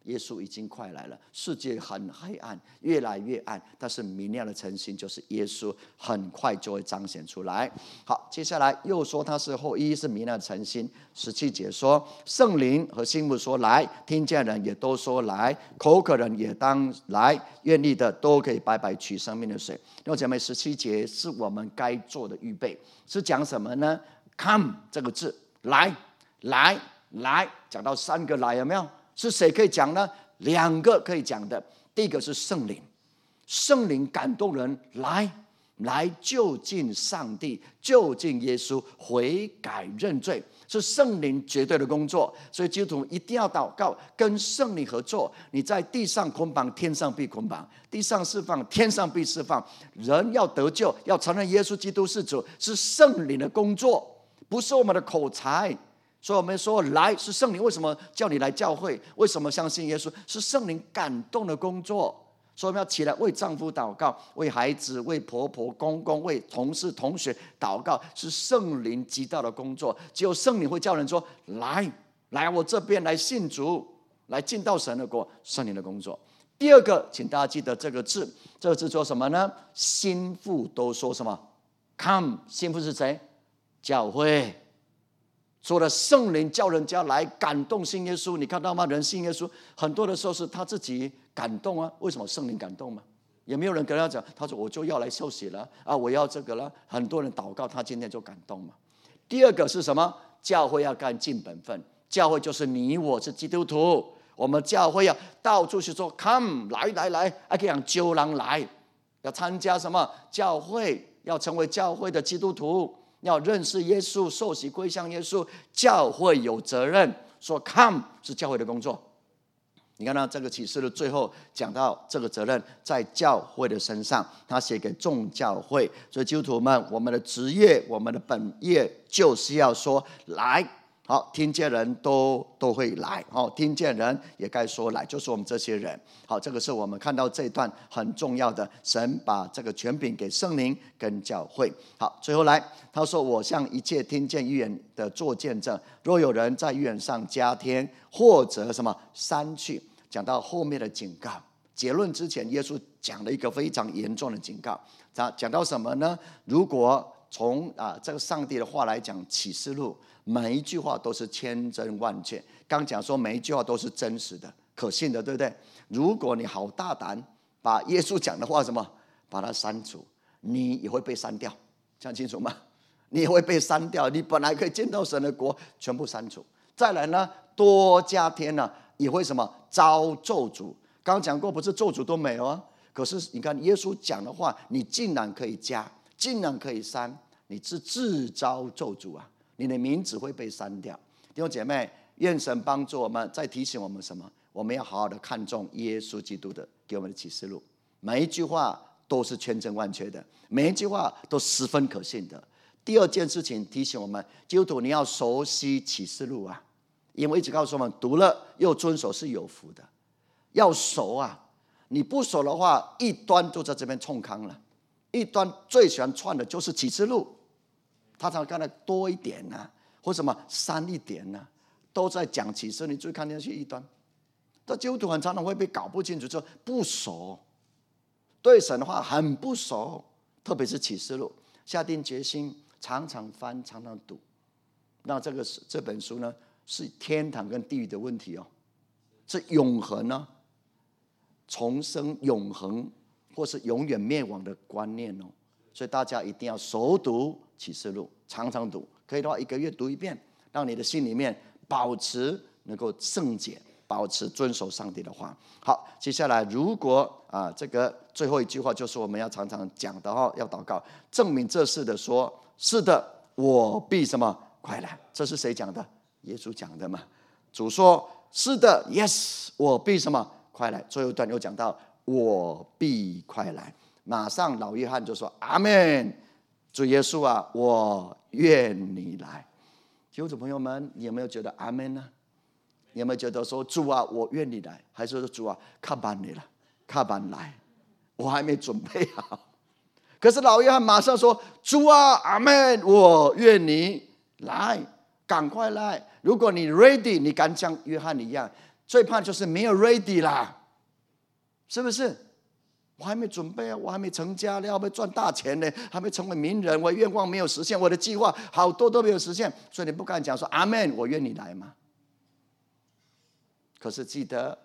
Speaker 3: 耶稣已经快来了，世界很黑暗，越来越暗，但是明亮的晨星就是耶稣，很快就会彰显出来。好，接下来又说他是后裔，是明亮的晨星。十七节说，圣灵和心腹说来，听见人也都说来，口渴人也当来，愿意的都可以白白取生命的水。弟兄姐妹，十七节是我们该做的预备，是讲什么呢？ Come 这个字，来来来，讲到三个来，有没有？是谁可以讲呢？两个可以讲的。第一个是圣灵，圣灵感动人来来就近上帝，就近耶稣，悔改认罪，是圣灵绝对的工作。所以基督徒一定要祷告，跟圣灵合作。你在地上捆绑，天上必捆绑；地上释放，天上必释放。人要得救，要承认耶稣基督是主，是圣灵的工作，不是我们的口才。所以我们说来是圣灵，为什么叫你来教会？为什么相信耶稣？是圣灵感动的工作。所以我们要起来为丈夫祷告，为孩子、为婆婆、公公、为同事、同学祷告，是圣灵极大的工作。只有圣灵会叫人说来来我这边来信主，来进到神的国，圣灵的工作。第二个，请大家记得这个字，这个字说什么呢？心腹都说什么 ？Come， 心腹是谁？教会。说了圣灵叫人家来感动信耶稣，你看到吗？人信耶稣很多的时候是他自己感动啊。为什么圣灵感动嘛？也没有人跟他讲，他说我就要来受洗了啊，我要这个了。很多人祷告，他今天就感动嘛。第二个是什么？教会要干尽本分。教会就是你我是基督徒，我们教会要到处去说 ，come 来来来，还可以讲揪人来，要参加什么教会，要成为教会的基督徒。要认识耶稣，受洗归向耶稣，教会有责任说 come 是教会的工作。你看到这个启示的最后讲到这个责任在教会的身上，他写给众教会。所以基督徒们，我们的职业，我们的本业就是要说来。好，听见人都都会来，好，听见人也该说来，就是我们这些人。好，这个是我们看到这一段很重要的，神把这个权柄给圣灵跟教会。好，最后来，他说：“我向一切听见预言的做见证，若有人在预言上加添或者什么删去。”讲到后面的警告，结论之前，耶稣讲了一个非常严重的警告。他讲到什么呢？如果从啊这个上帝的话来讲，启示录每一句话都是千真万确。刚讲说每一句话都是真实的、可信的，对不对？如果你好大胆，把耶稣讲的话什么把它删除，你也会被删掉，讲清楚吗？你也会被删掉，你本来可以进到神的国，全部删除。再来呢，多加添呢，也会什么遭咒诅。刚刚讲过，不是咒诅都没有啊。可是你看耶稣讲的话，你竟然可以加，竟然可以删，你是自招咒诅啊！你的名字会被删掉。弟兄姐妹，愿神帮助我们，再提醒我们什么？我们要好好的看重耶稣基督的给我们的启示录，每一句话都是千真万确的，每一句话都十分可信的。第二件事情提醒我们，基督徒你要熟悉启示录啊，因为一直告诉我们，读了又遵守是有福的，要熟啊。你不熟的话，异端就在这边冲康了。异端最喜欢串的就是启示录，他常看的多一点啊，或什么删一点啊，都在讲启示。你注意看那些异端，但基督徒很常常会被搞不清楚，就不熟，对神的话很不熟，特别是启示录，下定决心常常翻，常常读。那这个这本书呢，是天堂跟地狱的问题哦，是永恒呢、啊。重生永恒或是永远灭亡的观念哦，所以大家一定要熟读启示录，常常读，可以的话一个月读一遍，让你的心里面保持能够圣洁，保持遵守上帝的话。好，接下来如果啊这个最后一句话就是我们要常常讲的哦，要祷告证明这事的说，是的，我必什么快来。这是谁讲的？耶稣讲的嘛。主说是的 ，yes， 我必什么快来。最后一段又讲到我必快来，马上老约翰就说阿们，主耶稣啊，我愿你来。弟兄朋友们，你有没有觉得阿们呢？你有没有觉得说主啊，我愿你来，还是说主啊，看板你了，看板来，我还没准备好。可是老约翰马上说主啊，阿们，我愿你来，赶快来。如果你 ready， 你敢像约翰一样， 最怕就是没有 ready 啦，是不是？我还没准备啊，我还没成家呢，要不要赚大钱呢？还没成为名人，我愿望没有实现，我的计划好多都没有实现，所以你不敢讲说阿们，我愿你来嘛。可是记得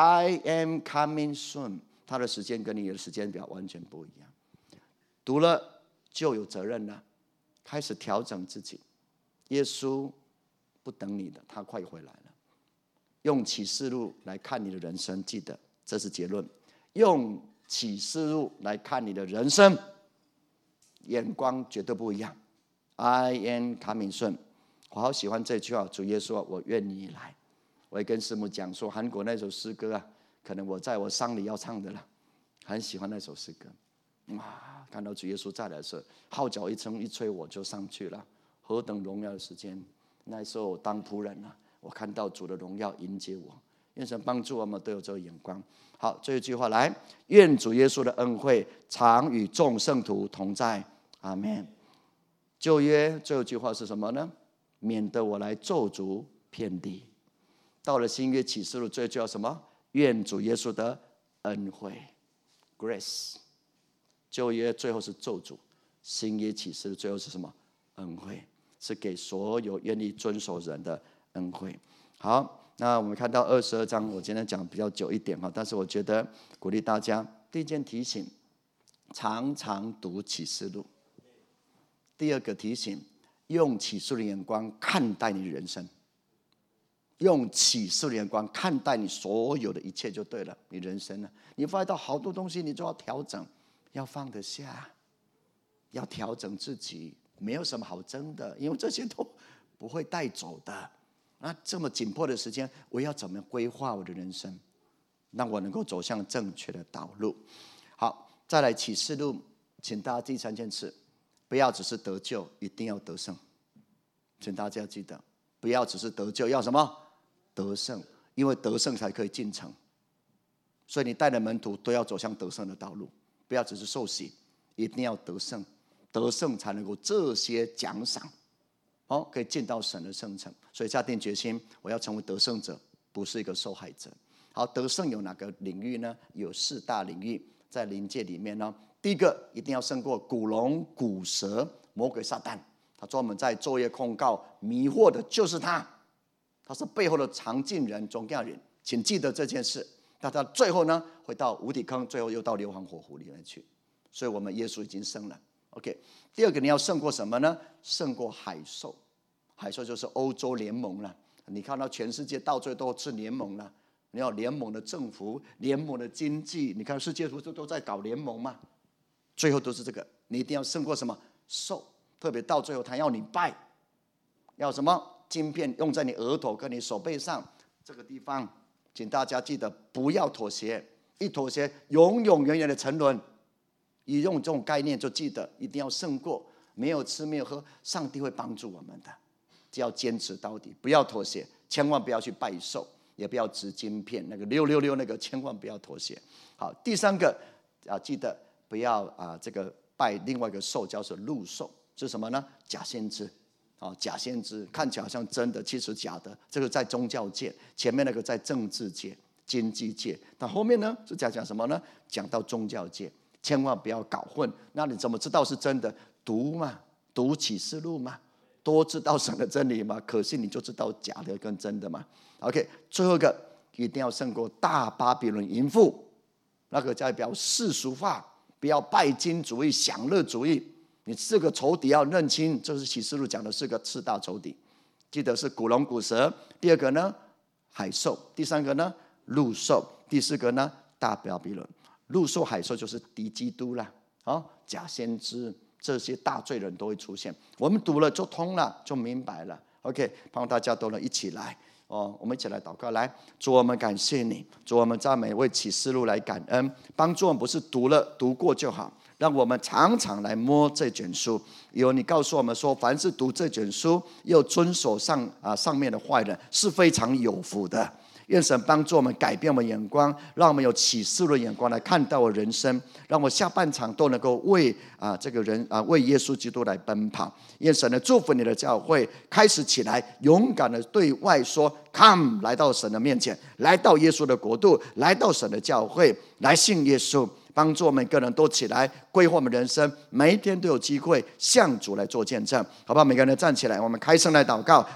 Speaker 3: I am coming soon， 他的时间跟你的时间表完全不一样。读了就有责任了，开始调整自己。耶稣不等你的，他快回来了。用启示录来看你的人生，记得这是结论。用启示录来看你的人生，眼光绝对不一样。I am coming soon， 我好喜欢这句话。主耶稣，我愿你来。我也跟师母讲说，韩国那首诗歌啊，可能我在我丧礼要唱的了，很喜欢那首诗歌。哇，看到主耶稣再来的时候，号角一声一吹，我就上去了。何等荣耀的时间！那时候我当仆人了，我看到主的荣耀迎接我。愿神帮助我们都有这个眼光。好，最后一句话来，愿主耶稣的恩惠常与众圣徒同在，阿们。旧约最后一句话是什么呢？免得我来咒诅遍地。到了新约启示录，最后一句话什么？愿主耶稣的恩惠 ，grace。旧约最后是咒诅，新约启示录最后是什么？恩惠，是给所有愿意遵守人的恩惠。好。那我们看到二十二章，我今天讲比较久一点，但是我觉得鼓励大家，第一件提醒，常常读启示录。第二个提醒，用启示录的眼光看待你的人生，用启示录的眼光看待你所有的一切就对了。你人生呢，你发现到好多东西你就要调整，要放得下，要调整自己，没有什么好争的，因为这些都不会带走的。那这么紧迫的时间，我要怎么规划我的人生，让我能够走向正确的道路？好，再来启示录，请大家记三件事：不要只是得救，一定要得胜。请大家记得，不要只是得救，要什么？得胜，因为得胜才可以进城。所以你带的门徒都要走向得胜的道路，不要只是受洗，一定要得胜，得胜才能够这些奖赏。哦，可以进到神的圣城，所以下定决心，我要成为得胜者，不是一个受害者。好，得胜有哪个领域呢？有四大领域，在灵界里面呢。第一个，一定要胜过古龙、古蛇、魔鬼撒旦，他专门在昼夜控告、迷惑的就是他，他是背后的常进人、总要人，请记得这件事。那他最后呢，会到无底坑，最后又到硫磺火湖里面去。所以我们耶稣已经胜了。OK， 第二个你要胜过什么呢？胜过海兽，海兽就是欧洲联盟了。你看到全世界到最后都是联盟了，你要联盟的政府、联盟的经济，你看世界不是都在搞联盟吗？最后都是这个，你一定要胜过什么兽？特别到最后他要你拜，要什么晶片用在你额头跟你手背上这个地方，请大家记得不要妥协，一妥协永永远远的沉沦。以用这种概念就记得一定要胜过，没有吃没有喝，上帝会帮助我们的。只要坚持到底，不要妥协，千万不要去拜寿，也不要植晶片，那个六六六那个千万不要妥协。好，第三个啊，记得不要啊这个拜另外一个兽，叫做鹿兽，是什么呢？假先知。啊，假先知看起来好像真的，其实假的。这个在宗教界，前面那个在政治界、经济界，但后面呢是讲讲什么呢？讲到宗教界。千万不要搞混，那你怎么知道是真的？读嘛，读启示录嘛，多知道神的真理嘛。可是你就知道假的跟真的嘛。OK， 最后一个一定要胜过大巴比伦淫妇，那个代表世俗化，不要拜金主义、享乐主义。你四个仇敌要认清，这是启示录讲的四个四大仇敌，记得是古龙、古蛇。第二个呢，海兽；第三个呢，鹿兽；第四个呢，大巴比伦。鹿兽海兽就是敌基督啦，哦，假先知这些大罪人都会出现。我们读了就通了，就明白了。OK， 盼望大家都能一起来哦，我们一起来祷告。来，主，我们感谢你，主，我们赞美为启示录来感恩，帮助我们不是读了读过就好，让我们常常来摸这卷书。有你告诉我们说，凡是读这卷书又遵守上啊上面的话的人，是非常有福的。 愿神帮助我们改变我们眼光，让我们有启示的眼光来看到我人生，让我下半场都能够为啊这个人啊为耶稣基督来奔跑。愿神的祝福你的教会开始起来，勇敢的对外说 Come， 来到神的面前，来到耶稣的国度，来到神的教会，来信耶稣，帮助我们个人都起来规划我们人生，每一天都有机会向主来做见证，好不好？每个人站起来，我们开声来祷告。